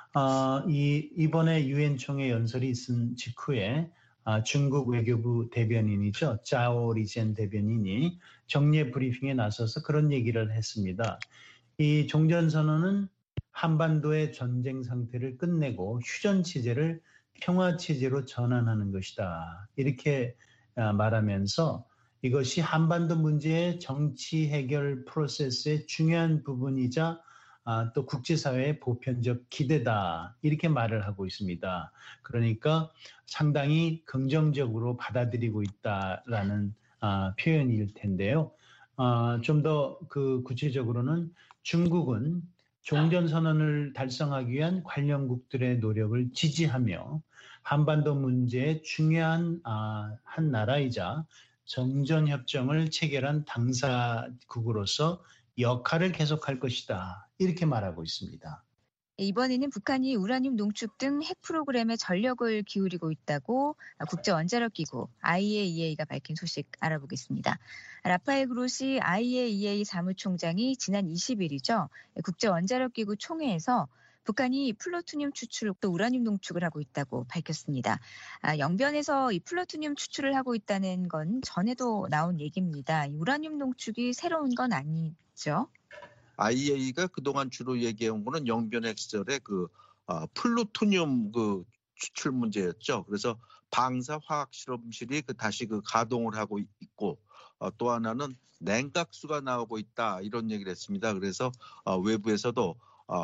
이번에 유엔 총회 연설이 있은 직후에 중국 외교부 대변인이죠. 짜오 리젠 대변인이 정례 브리핑에 나서서 그런 얘기를 했습니다. 이 종전선언은 한반도의 전쟁 상태를 끝내고 휴전 체제를 평화 체제로 전환하는 것이다. 이렇게 말하면서 이것이 한반도 문제의 정치 해결 프로세스의 중요한 부분이자 또 국제사회의 보편적 기대다 이렇게 말을 하고 있습니다. 그러니까 상당히 긍정적으로 받아들이고 있다라는 표현일 텐데요. 좀 더 그 구체적으로는 중국은 종전선언을 달성하기 위한 관련국들의 노력을 지지하며 한반도 문제의 중요한 한 나라이자 정전협정을 체결한 당사국으로서 역할을 계속할 것이다. 이렇게 말하고 있습니다. 이번에는 북한이 우라늄 농축 등 핵 프로그램에 전력을 기울이고 있다고 국제원자력기구 IAEA가 밝힌 소식 알아보겠습니다. 라파엘 그로시 IAEA 사무총장이 지난 20일이죠. 국제원자력기구 총회에서 북한이 플루토늄 추출 또 우라늄 농축을 하고 있다고 밝혔습니다. 영변에서 이 플루토늄 추출을 하고 있다는 건 전에도 나온 얘기입니다. 우라늄 농축이 새로운 건 아니죠? IAEA가 그동안 주로 얘기해온 거는 영변핵 시절에 플루토늄 추출 문제였죠. 그래서 방사 화학 실험실이 다시 가동을 하고 있고 또 하나는 냉각수가 나오고 있다 이런 얘기를 했습니다. 그래서 외부에서도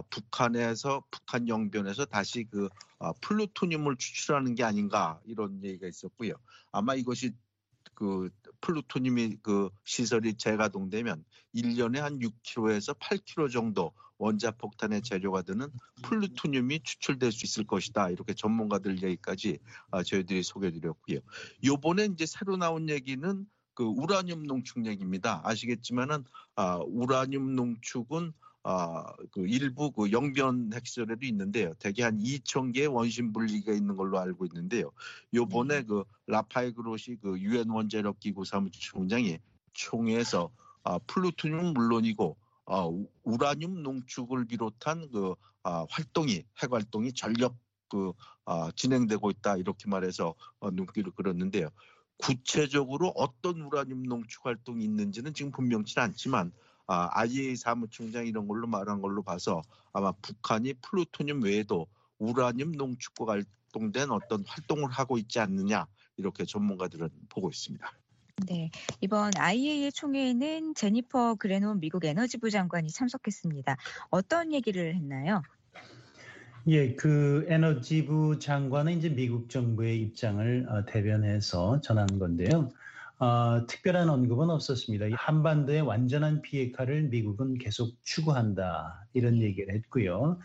북한 영변에서 다시 플루토늄을 추출하는 게 아닌가 이런 얘기가 있었고요. 아마 이것이 플루토늄이 시설이 재가동되면 1년에 한 6kg에서 8kg 정도 원자폭탄의 재료가 되는 플루토늄이 추출될 수 있을 것이다. 이렇게 전문가들 얘기까지 저희들이 소개해드렸고요. 요번에 이제 새로 나온 얘기는 우라늄 농축 얘기입니다. 아시겠지만은 우라늄 농축은 일부 영변 핵시설에도 있는데요. 대개 한 2,000개의 원심 분리가 있는 걸로 알고 있는데요. 요번에 라파엘 그로시 유엔 원자력 기구 사무총장이 총회에서 플루토늄은 물론이고 우라늄 농축을 비롯한 핵 활동이 전력 진행되고 있다 이렇게 말해서 눈길을 끌었는데요. 구체적으로 어떤 우라늄 농축 활동이 있는지는 지금 분명치 않지만 IAEA 사무총장이 이런 걸로 말한 걸로 봐서 아마 북한이 플루토늄 외에도 우라늄 농축과 관련된 어떤 활동을 하고 있지 않느냐 이렇게 전문가들은 보고 있습니다. 네, 이번 IAEA 총회에는 제니퍼 그레논 미국 에너지부 장관이 참석했습니다. 어떤 얘기를 했나요? 예, 그 에너지부 장관은 이제 미국 정부의 입장을 대변해서 전한 건데요. 특별한 언급은 없었습니다. 한반도의 완전한 비핵화를 미국은 계속 추구한다 이런 얘기를 했고요.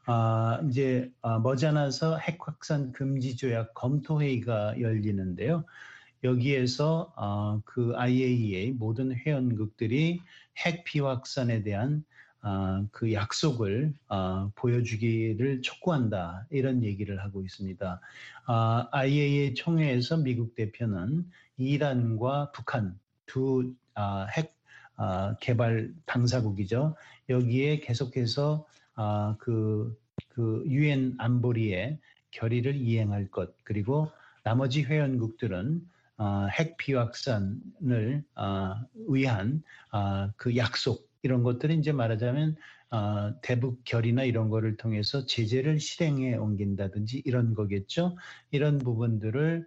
이제 머지않아서 핵 확산 금지 조약 검토 회의가 열리는데요. 여기에서 그 IAEA 모든 회원국들이 핵 비확산에 대한 그 약속을 보여주기를 촉구한다 이런 얘기를 하고 있습니다. IAEA 총회에서 미국 대표는 이란과 북한 두 핵 개발 당사국이죠. 여기에 계속해서 그 유엔 안보리의 결의를 이행할 것, 그리고 나머지 회원국들은 핵 비확산을 위한 그 약속, 이런 것들은 이제 말하자면 대북 결의나 이런 거를 통해서 제재를 실행해 옮긴다든지 이런 거겠죠. 이런 부분들을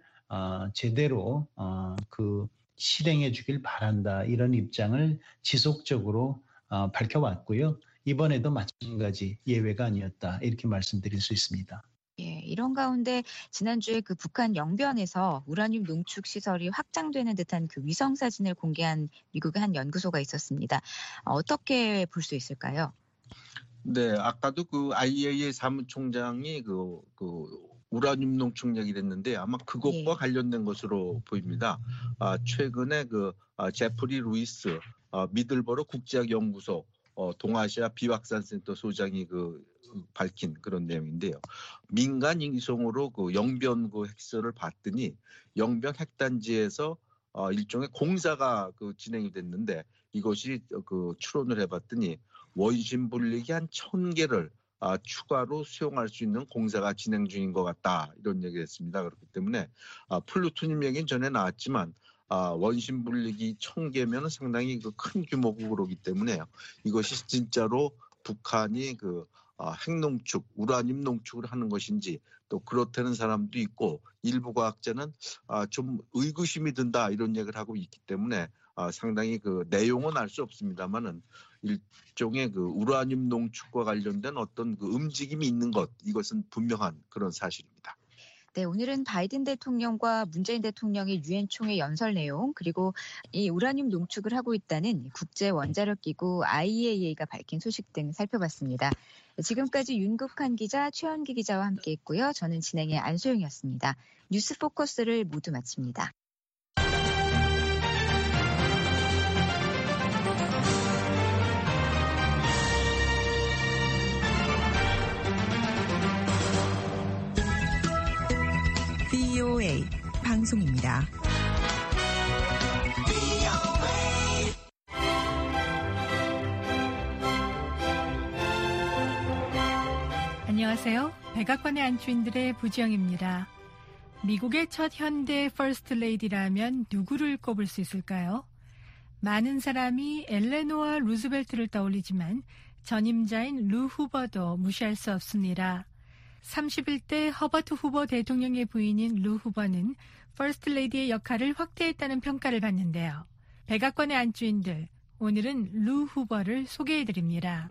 제대로 그 실행해 주길 바란다, 이런 입장을 지속적으로 밝혀왔고요. 이번에도 마찬가지 예외가 아니었다, 이렇게 말씀드릴 수 있습니다. 예, 이런 가운데 지난주에 그 북한 영변에서 우라늄 농축 시설이 확장되는 듯한 그 위성 사진을 공개한 미국의 한 연구소가 있었습니다. 어떻게 볼 수 있을까요? 네, 아까도 그 IAEA 사무총장이 그 우라늄 농축액이 됐는데 아마 그것과 관련된 것으로 보입니다. 최근에 그 제프리 루이스 미들버러 국제학연구소 동아시아 비확산센터 소장이 밝힌 그런 내용인데요. 민간 인공위성으로 그 영변 그 핵시설을 봤더니 영변 핵단지에서 일종의 공사가 진행이 됐는데, 이것이 추론을 해봤더니 원심 분리기 한 1000개를 추가로 수용할 수 있는 공사가 진행 중인 것 같다, 이런 얘기를 했습니다. 그렇기 때문에 플루토늄 얘기는 전에 나왔지만 원심 분리기 1000개면 상당히 큰 규모고 그러기 때문에 이것이 진짜로 북한이 핵농축, 우라늄 농축을 하는 것인지, 또 그렇다는 사람도 있고 일부 과학자는 좀 의구심이 든다, 이런 얘기를 하고 있기 때문에 상당히 내용은 알 수 없습니다만은 일종의 우라늄 농축과 관련된 어떤 움직임이 있는 것, 이것은 분명한 그런 사실입니다. 네, 오늘은 바이든 대통령과 문재인 대통령의 유엔 총회 연설 내용, 그리고 이 우라늄 농축을 하고 있다는 국제 원자력 기구 IAEA가 밝힌 소식 등 살펴봤습니다. 지금까지 윤국한 기자, 최원기 기자와 함께했고요. 저는 진행의 안소영이었습니다. 뉴스 포커스를 모두 마칩니다. VOA 방송입니다. 안녕하세요. 백악관의 안주인들의 부지영입니다. 미국의 첫 현대 퍼스트 레이디라면 누구를 꼽을 수 있을까요? 많은 사람이 엘레노아 루즈벨트를 떠올리지만 전임자인 루 후버도 무시할 수 없습니다. 31대 허버트 후보 대통령의 부인인 루 후버는 퍼스트 레이디의 역할을 확대했다는 평가를 받는데요. 백악관의 안주인들, 오늘은 루 후버를 소개해드립니다.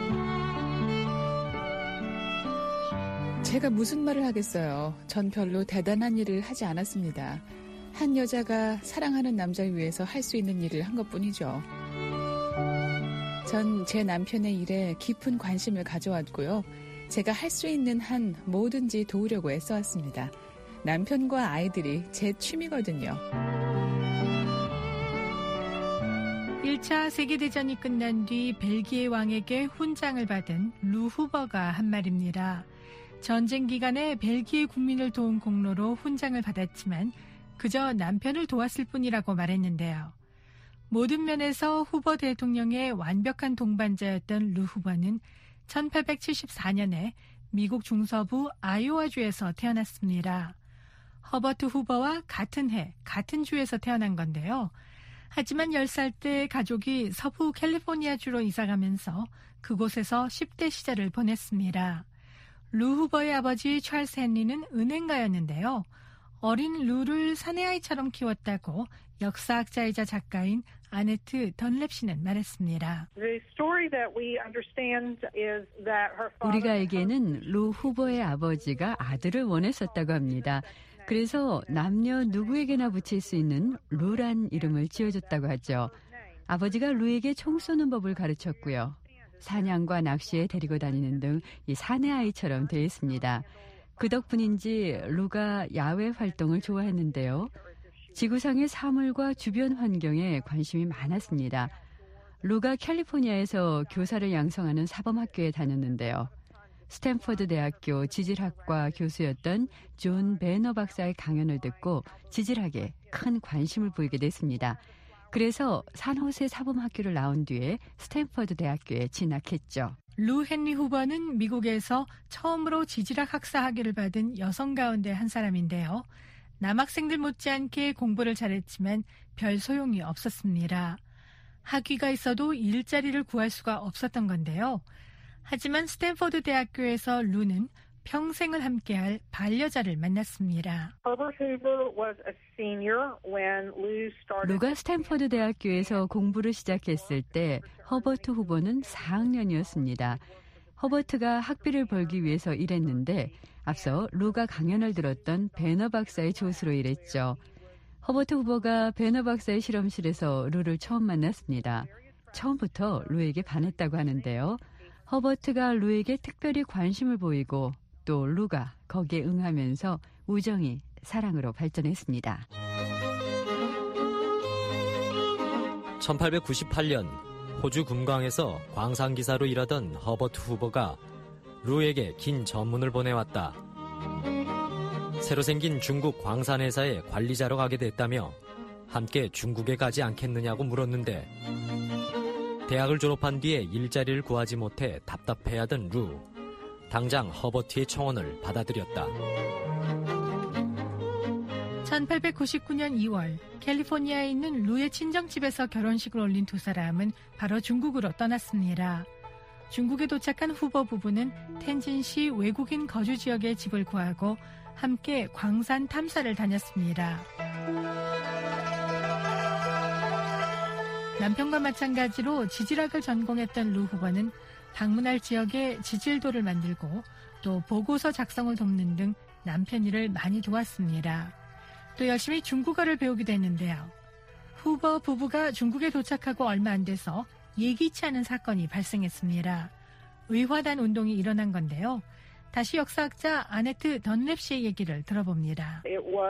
제가 무슨 말을 하겠어요. 전 별로 대단한 일을 하지 않았습니다. 한 여자가 사랑하는 남자를 위해서 할 수 있는 일을 한 것뿐이죠. 전 제 남편의 일에 깊은 관심을 가져왔고요. 제가 할 수 있는 한 뭐든지 도우려고 애써왔습니다. 남편과 아이들이 제 취미거든요. 1차 세계대전이 끝난 뒤 벨기에 왕에게 훈장을 받은 루 후버가 한 말입니다. 전쟁 기간에 벨기에 국민을 도운 공로로 훈장을 받았지만 그저 남편을 도왔을 뿐이라고 말했는데요. 모든 면에서 후보 대통령의 완벽한 동반자였던 루 후버는 1874년에 미국 중서부 아이오와주에서 태어났습니다. 허버트 후버와 같은 해, 같은 주에서 태어난 건데요. 하지만 10살 때 가족이 서부 캘리포니아주로 이사가면서 그곳에서 10대 시절을 보냈습니다. 루 후버의 아버지 찰스 헨리는 은행가였는데요. 어린 루를 사내아이처럼 키웠다고 역사학자이자 작가인 아네트 던랩 씨는 말했습니다. 우리가 알기에는 루 후보의 아버지가 아들을 원했었다고 합니다. 그래서 남녀 누구에게나 붙일 수 있는 루란 이름을 지어줬다고 하죠. 아버지가 루에게 총 쏘는 법을 가르쳤고요. 사냥과 낚시에 데리고 다니는 등 이 사내 아이처럼 돼 있습니다. 그 덕분인지 루가 야외 활동을 좋아했는데요. 지구상의 사물과 주변 환경에 관심이 많았습니다. 루가 캘리포니아에서 교사를 양성하는 사범학교에 다녔는데요. 스탠퍼드 대학교 지질학과 교수였던 존 베너 박사의 강연을 듣고 지질학에 큰 관심을 보이게 됐습니다. 그래서 산호세 사범학교를 나온 뒤에 스탠퍼드 대학교에 진학했죠. 루 헨리 후보는 미국에서 처음으로 지질학 학사 학위를 받은 여성 가운데 한 사람인데요. 남학생들 못지않게 공부를 잘했지만 별 소용이 없었습니다. 학위가 있어도 일자리를 구할 수가 없었던 건데요. 하지만 스탠퍼드 대학교에서 루는 평생을 함께할 반려자를 만났습니다. 루가 스탠퍼드 대학교에서 공부를 시작했을 때 허버트 후보는 4학년이었습니다. 허버트가 학비를 벌기 위해서 일했는데 앞서 루가 강연을 들었던 베너 박사의 조수로 일했죠. 허버트 후보가 베너 박사의 실험실에서 루를 처음 만났습니다. 처음부터 루에게 반했다고 하는데요. 허버트가 루에게 특별히 관심을 보이고 또 루가 거기에 응하면서 우정이 사랑으로 발전했습니다. 1898년 호주 금광에서 광산기사로 일하던 허버트 후보가 루에게 긴 전문을 보내왔다. 새로 생긴 중국 광산회사의 관리자로 가게 됐다며 함께 중국에 가지 않겠느냐고 물었는데 대학을 졸업한 뒤에 일자리를 구하지 못해 답답해하던 루. 당장 허버트의 청혼을 받아들였다. 1899년 2월 캘리포니아에 있는 루의 친정집에서 결혼식을 올린 두 사람은 바로 중국으로 떠났습니다. 중국에 도착한 후보 부부는 텐진시 외국인 거주 지역에 집을 구하고 함께 광산 탐사를 다녔습니다. 남편과 마찬가지로 지질학을 전공했던 루 후보는 방문할 지역에 지질도를 만들고 또 보고서 작성을 돕는 등 남편 일을 많이 도왔습니다. 또 열심히 중국어를 배우기도 했는데요. 후보 부부가 중국에 도착하고 얼마 안 돼서 예기치 않은 사건이 발생했습니다. 의화단 운동이 일어난 건데요. 다시 역사학자 아네트 던랩 씨의 얘기를 들어봅니다.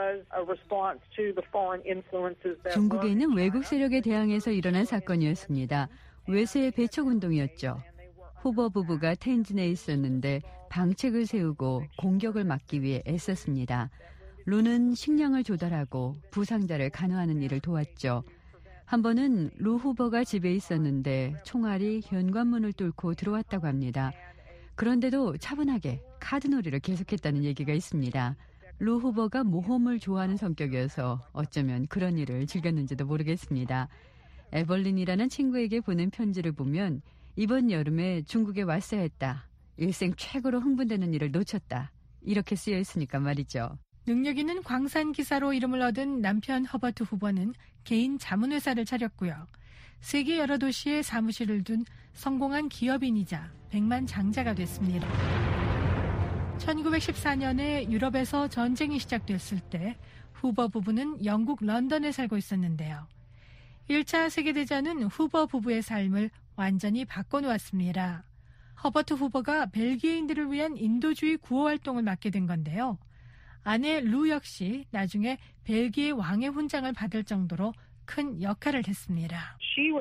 중국에 있는 외국 세력에 대항해서 일어난 사건이었습니다. 외세의 배척 운동이었죠. 후보 부부가 텐진에 있었는데 방책을 세우고 공격을 막기 위해 애썼습니다. 루는 식량을 조달하고 부상자를 간호하는 일을 도왔죠. 한 번은 루 후보가 집에 있었는데 총알이 현관문을 뚫고 들어왔다고 합니다. 그런데도 차분하게 카드놀이를 계속했다는 얘기가 있습니다. 루 후보가 모험을 좋아하는 성격이어서 어쩌면 그런 일을 즐겼는지도 모르겠습니다. 에벌린이라는 친구에게 보낸 편지를 보면 이번 여름에 중국에 왔어야 했다. 일생 최고로 흥분되는 일을 놓쳤다. 이렇게 쓰여 있으니까 말이죠. 능력 있는 광산 기사로 이름을 얻은 남편 허버트 후보는 개인 자문회사를 차렸고요. 세계 여러 도시에 사무실을 둔 성공한 기업인이자 백만장자가 됐습니다. 1914년에 유럽에서 전쟁이 시작됐을 때 후보 부부는 영국 런던에 살고 있었는데요. 1차 세계대전은 후보 부부의 삶을 완전히 바꿔놓았습니다. 허버트 후보가 벨기에인들을 위한 인도주의 구호 활동을 맡게 된 건데요. 아내 루 역시 나중에 벨기에 왕의 훈장을 받을 정도로 큰 역할을 했습니다.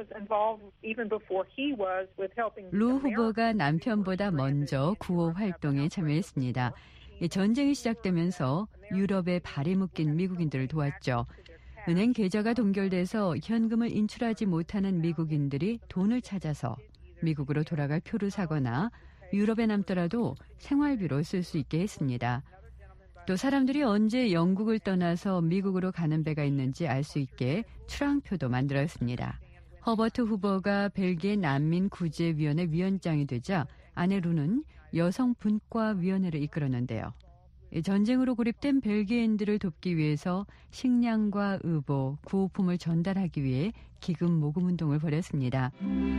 루 후보가 남편보다 먼저 구호 활동에 참여했습니다. 전쟁이 시작되면서 유럽에 발이 묶인 미국인들을 도왔죠. 은행 계좌가 동결돼서 현금을 인출하지 못하는 미국인들이 돈을 찾아서 미국으로 돌아갈 표를 사거나 유럽에 남더라도 생활비로 쓸 수 있게 했습니다. 또 사람들이 언제 영국을 떠나서 미국으로 가는 배가 있는지 알 수 있게 출항표도 만들었습니다. 허버트 후보가 벨기에 난민구제위원회 위원장이 되자 아내 루는 여성분과위원회를 이끌었는데요. 전쟁으로 고립된 벨기에인들을 돕기 위해서 식량과 의복, 구호품을 전달하기 위해 기금 모금 운동을 벌였습니다.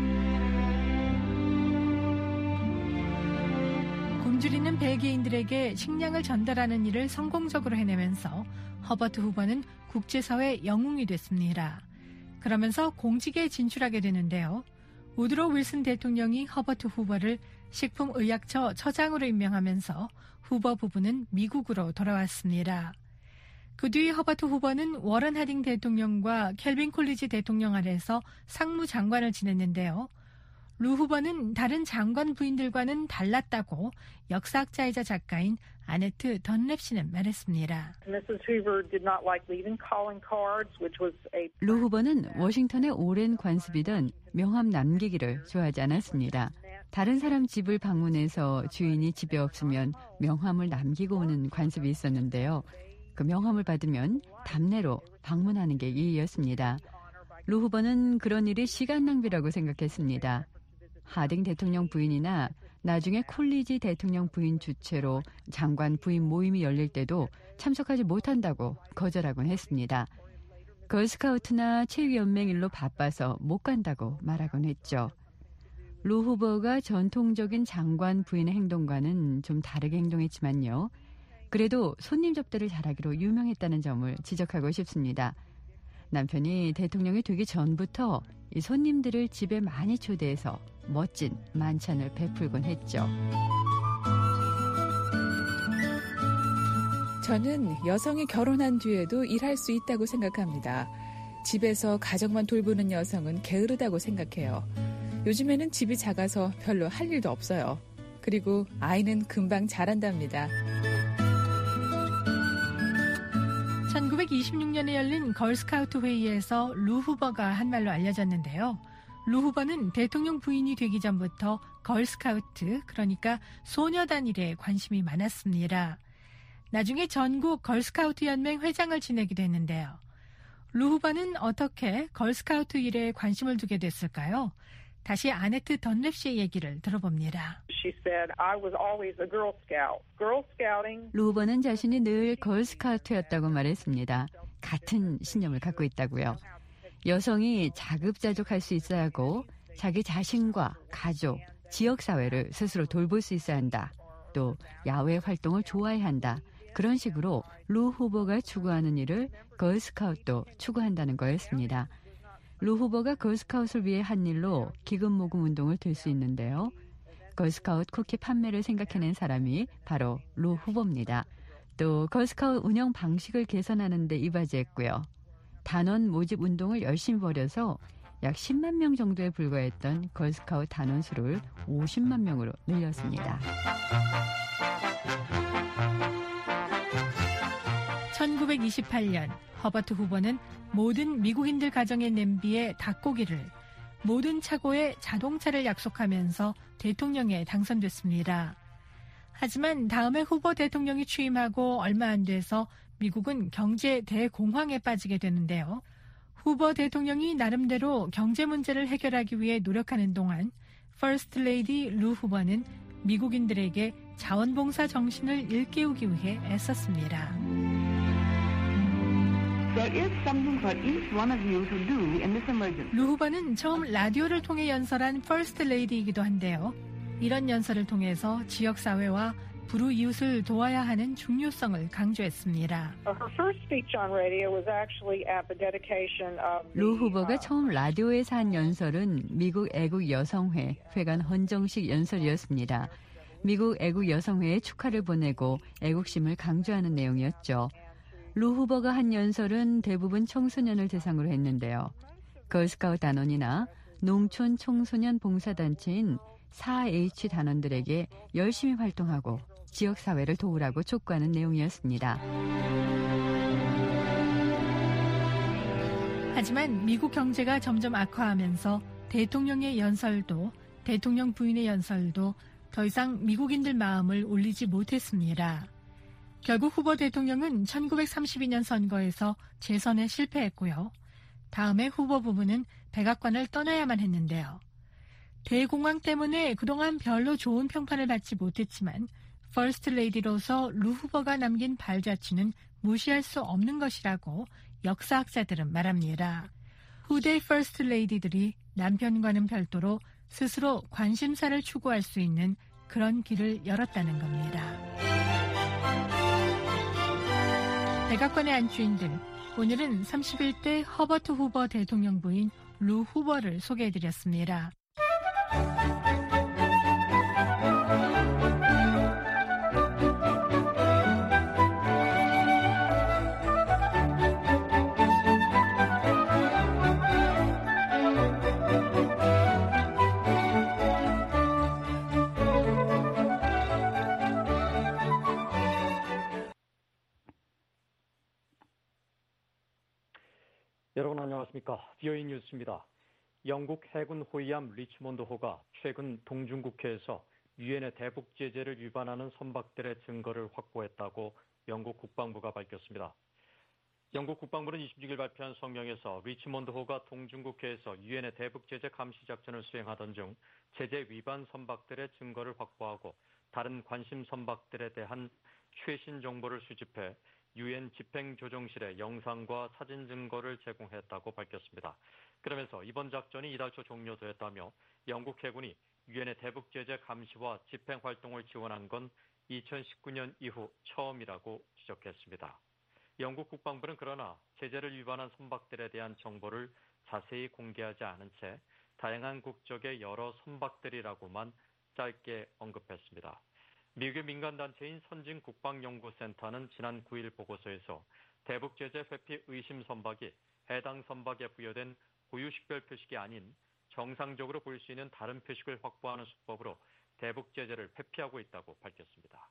굶주리는 벨기에인들에게 식량을 전달하는 일을 성공적으로 해내면서 허버트 후보는 국제사회 영웅이 됐습니다. 그러면서 공직에 진출하게 되는데요. 우드로 윌슨 대통령이 허버트 후보를 식품의약처 처장으로 임명하면서 후보 부부는 미국으로 돌아왔습니다. 그 뒤 허버트 후보는 워런 하딩 대통령과 켈빈 콜리지 대통령 아래에서 상무장관을 지냈는데요. 루 후보는 다른 장관 부인들과는 달랐다고 역사학자이자 작가인 아네트 던랩 씨는 말했습니다. 루 후보는 워싱턴의 오랜 관습이던 명함 남기기를 좋아하지 않았습니다. 다른 사람 집을 방문해서 주인이 집에 없으면 명함을 남기고 오는 관습이 있었는데요. 그 명함을 받으면 답례로 방문하는 게 예의였습니다. 루 후보는 그런 일이 시간 낭비라고 생각했습니다. 하딩 대통령 부인이나 나중에 콜리지 대통령 부인 주최로 장관 부인 모임이 열릴 때도 참석하지 못한다고 거절하곤 했습니다. 걸스카우트나 체육연맹 일로 바빠서 못 간다고 말하곤 했죠. 루 후보가 전통적인 장관 부인의 행동과는 좀 다르게 행동했지만요. 그래도 손님 접대를 잘하기로 유명했다는 점을 지적하고 싶습니다. 남편이 대통령이 되기 전부터 이 손님들을 집에 많이 초대해서 멋진 만찬을 베풀곤 했죠. 저는 여성이 결혼한 뒤에도 일할 수 있다고 생각합니다. 집에서 가정만 돌보는 여성은 게으르다고 생각해요. 요즘에는 집이 작아서 별로 할 일도 없어요. 그리고 아이는 금방 자란답니다. 1926년에 열린 걸스카우트 회의에서 루 후보가 한 말로 알려졌는데요. 루 후보는 대통령 부인이 되기 전부터 걸스카우트, 그러니까 소녀단 일에 관심이 많았습니다. 나중에 전국 걸스카우트 연맹 회장을 지내기도 했는데요. 루 후보는 어떻게 걸스카우트 일에 관심을 두게 됐을까요? 다시 아네트 던랩 씨의 얘기를 들어봅니다. 루 후보는 자신이 늘 걸스카우트였다고 말했습니다. 같은 신념을 갖고 있다고요. 여성이 자급자족할 수 있어야 하고 자기 자신과 가족, 지역사회를 스스로 돌볼 수 있어야 한다. 또 야외 활동을 좋아해야 한다. 그런 식으로 루 후보가 추구하는 일을 걸스카우트도 추구한다는 거였습니다. 루 후보가 걸스카우트를 위해 한 일로 기금 모금 운동을 들 수 있는데요. 걸스카우트 쿠키 판매를 생각해낸 사람이 바로 루 후보입니다. 또 걸스카우트 운영 방식을 개선하는 데 이바지했고요. 단원 모집 운동을 열심히 벌여서 약 10만 명 정도에 불과했던 걸스카우트 단원 수를 50만 명으로 늘렸습니다. 1928년 허버트 후보는 모든 미국인들 가정의 냄비에 닭고기를, 모든 차고에 자동차를 약속하면서 대통령에 당선됐습니다. 하지만 다음에 후보 대통령이 취임하고 얼마 안 돼서 미국은 경제 대공황에 빠지게 되는데요. 후보 대통령이 나름대로 경제 문제를 해결하기 위해 노력하는 동안 퍼스트 레이디 루 후보는 미국인들에게 자원봉사 정신을 일깨우기 위해 애썼습니다. 루 후보는 처음 라디오를 통해 연설한 퍼스트 레이디이기도 한데요. 이런 연설을 통해서 지역사회와 불우이웃을 도와야 하는 중요성을 강조했습니다. 루 후보가 처음 라디오에서 한 연설은 미국 애국여성회 회관 헌정식 연설이었습니다. 미국 애국여성회에 축하를 보내고 애국심을 강조하는 내용이었죠. 루 후보가 한 연설은 대부분 청소년을 대상으로 했는데요. 걸스카우트 단원이나 농촌 청소년 봉사단체인 4H 단원들에게 열심히 활동하고 지역사회를 도우라고 촉구하는 내용이었습니다. 하지만 미국 경제가 점점 악화하면서 대통령의 연설도, 대통령 부인의 연설도 더 이상 미국인들 마음을 울리지 못했습니다. 결국 후보 대통령은 1932년 선거에서 재선에 실패했고요. 다음에 후보 부부는 백악관을 떠나야만 했는데요. 대공황 때문에 그동안 별로 좋은 평판을 받지 못했지만 퍼스트 레이디로서 루 후보가 남긴 발자취는 무시할 수 없는 것이라고 역사학자들은 말합니다. 후대 퍼스트 레이디들이 남편과는 별도로 스스로 관심사를 추구할 수 있는 그런 길을 열었다는 겁니다. 백악관의 안주인들, 오늘은 31대 허버트 후보 대통령 부인 루 후보를 소개해드렸습니다. 여러분 안녕하십니까? VOA 뉴스입니다. 영국 해군 호위함 리치몬드호가 최근 동중국해에서 유엔의 대북 제재를 위반하는 선박들의 증거를 확보했다고 영국 국방부가 밝혔습니다. 영국 국방부는 26일 발표한 성명에서 리치몬드호가 동중국해에서 유엔의 대북 제재 감시 작전을 수행하던 중 제재 위반 선박들의 증거를 확보하고 다른 관심 선박들에 대한 최신 정보를 수집해 유엔 집행조정실에 영상과 사진 증거를 제공했다고 밝혔습니다. 그러면서 이번 작전이 이달 초 종료되었다며 영국 해군이 유엔의 대북 제재 감시와 집행 활동을 지원한 건 2019년 이후 처음이라고 지적했습니다. 영국 국방부는 그러나 제재를 위반한 선박들에 대한 정보를 자세히 공개하지 않은 채 다양한 국적의 여러 선박들이라고만 짧게 언급했습니다. 미국의 민간단체인 선진국방연구센터는 지난 9일 보고서에서 대북 제재 회피 의심 선박이 해당 선박에 부여된 고유식별 표식이 아닌 정상적으로 볼 수 있는 다른 표식을 확보하는 수법으로 대북 제재를 회피하고 있다고 밝혔습니다.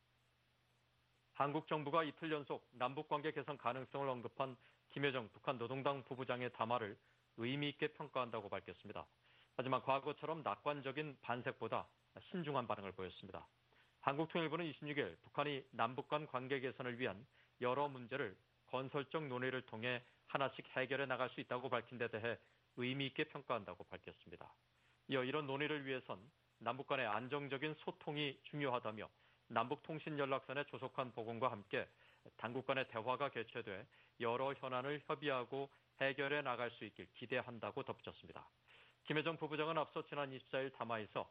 한국 정부가 이틀 연속 남북관계 개선 가능성을 언급한 김여정 북한 노동당 부부장의 담화를 의미 있게 평가한다고 밝혔습니다. 하지만 과거처럼 낙관적인 반색보다 신중한 반응을 보였습니다. 한국통일부는 26일 북한이 남북 간 관계 개선을 위한 여러 문제를 건설적 논의를 통해 하나씩 해결해 나갈 수 있다고 밝힌 데 대해 의미 있게 평가한다고 밝혔습니다. 이어 이런 논의를 위해선 남북 간의 안정적인 소통이 중요하다며 남북통신연락선의 조속한 복원과 함께 당국 간의 대화가 개최돼 여러 현안을 협의하고 해결해 나갈 수 있길 기대한다고 덧붙였습니다. 김여정 부부장은 앞서 지난 24일 담화에서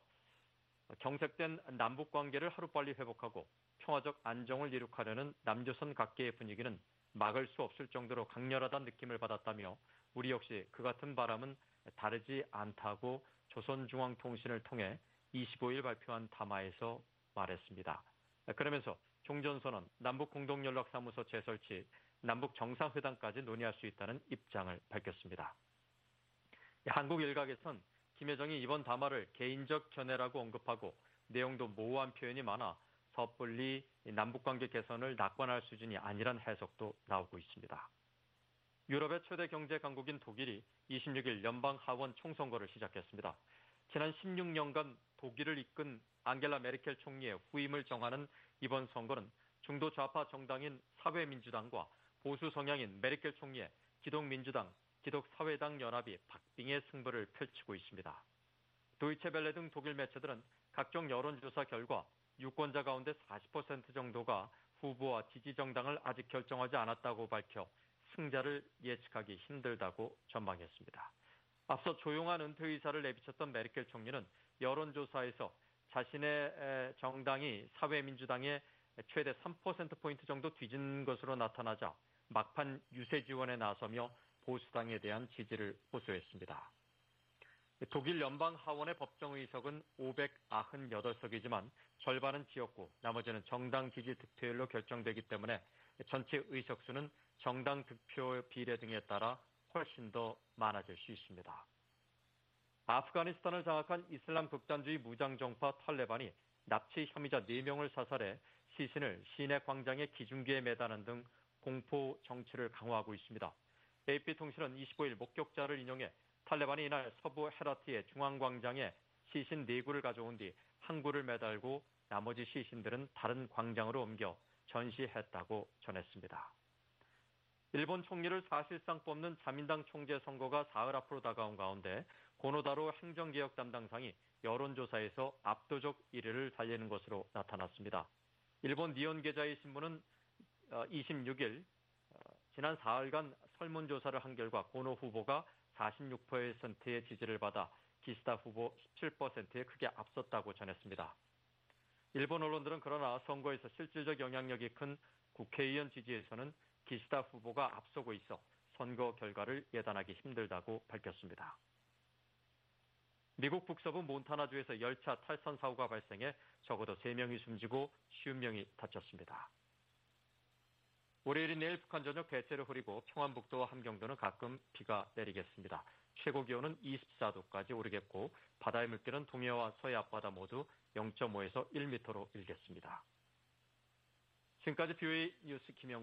경색된 남북관계를 하루빨리 회복하고 평화적 안정을 이룩하려는 남조선 각계의 분위기는 막을 수 없을 정도로 강렬하다는 느낌을 받았다며 우리 역시 그 같은 바람은 다르지 않다고 조선중앙통신을 통해 25일 발표한 담화에서 말했습니다. 그러면서 종전선언, 남북공동연락사무소 재설치, 남북정상회담까지 논의할 수 있다는 입장을 밝혔습니다. 한국 일각에선 김여정이 이번 담화를 개인적 견해라고 언급하고 내용도 모호한 표현이 많아 섣불리 남북관계 개선을 낙관할 수준이 아니란 해석도 나오고 있습니다. 유럽의 최대 경제 강국인 독일이 26일 연방 하원 총선거를 시작했습니다. 지난 16년간 독일을 이끈 앙겔라 메르켈 총리의 후임을 정하는 이번 선거는 중도 좌파 정당인 사회민주당과 보수 성향인 메르켈 총리의 기독민주당, 기독사회당 연합이 박빙의 승부를 펼치고 있습니다. 도이체벨레 등 독일 매체들은 각종 여론조사 결과 유권자 가운데 40% 정도가 후보와 지지정당을 아직 결정하지 않았다고 밝혀 승자를 예측하기 힘들다고 전망했습니다. 앞서 조용한 은퇴 의사를 내비쳤던 메르켈 총리는 여론조사에서 자신의 정당이 사회민주당의 최대 3%포인트 정도 뒤진 것으로 나타나자 막판 유세 지원에 나서며 보수당에 대한 지지를 호소했습니다. 독일 연방 하원의 법정 의석은 598석이지만 절반은 지역구, 나머지는 정당 지지 득표율로 결정되기 때문에 전체 의석수는 정당 득표 비례 등에 따라 훨씬 더 많아질 수 있습니다. 아프가니스탄을 장악한 이슬람 극단주의 무장정파 탈레반이 납치 혐의자 4명을 사살해 시신을 시내 광장의 기중기에 매다는 등 공포 정치를 강화하고 있습니다. AP통신은 25일 목격자를 인용해 탈레반이 이날 서부 헤라트의 중앙광장에 시신 4구를 가져온 뒤 한 구를 매달고 나머지 시신들은 다른 광장으로 옮겨 전시했다고 전했습니다. 일본 총리를 사실상 뽑는 자민당 총재 선거가 사흘 앞으로 다가온 가운데 고노다로 행정개혁 담당상이 여론조사에서 압도적 1위를 달리는 것으로 나타났습니다. 일본 니온 게자의 신문은 26일 지난 4일간 설문조사를 한 결과 고노 후보가 46%의 지지를 받아 기시다 후보 17%에 크게 앞섰다고 전했습니다. 일본 언론들은 그러나 선거에서 실질적 영향력이 큰 국회의원 지지에서는 기시다 후보가 앞서고 있어 선거 결과를 예단하기 힘들다고 밝혔습니다. 미국 북서부 몬타나주에서 열차 탈선 사고가 발생해 적어도 3명이 숨지고 50명이 다쳤습니다. 월요일인 내일 북한 전역 대체로 흐리고 평안북도와 함경도는 가끔 비가 내리겠습니다. 최고 기온은 24도까지 오르겠고 바다의 물결은 동해와 서해 앞바다 모두 0.5에서 1m로 일겠습니다. 지금까지 BOA 뉴스 김영우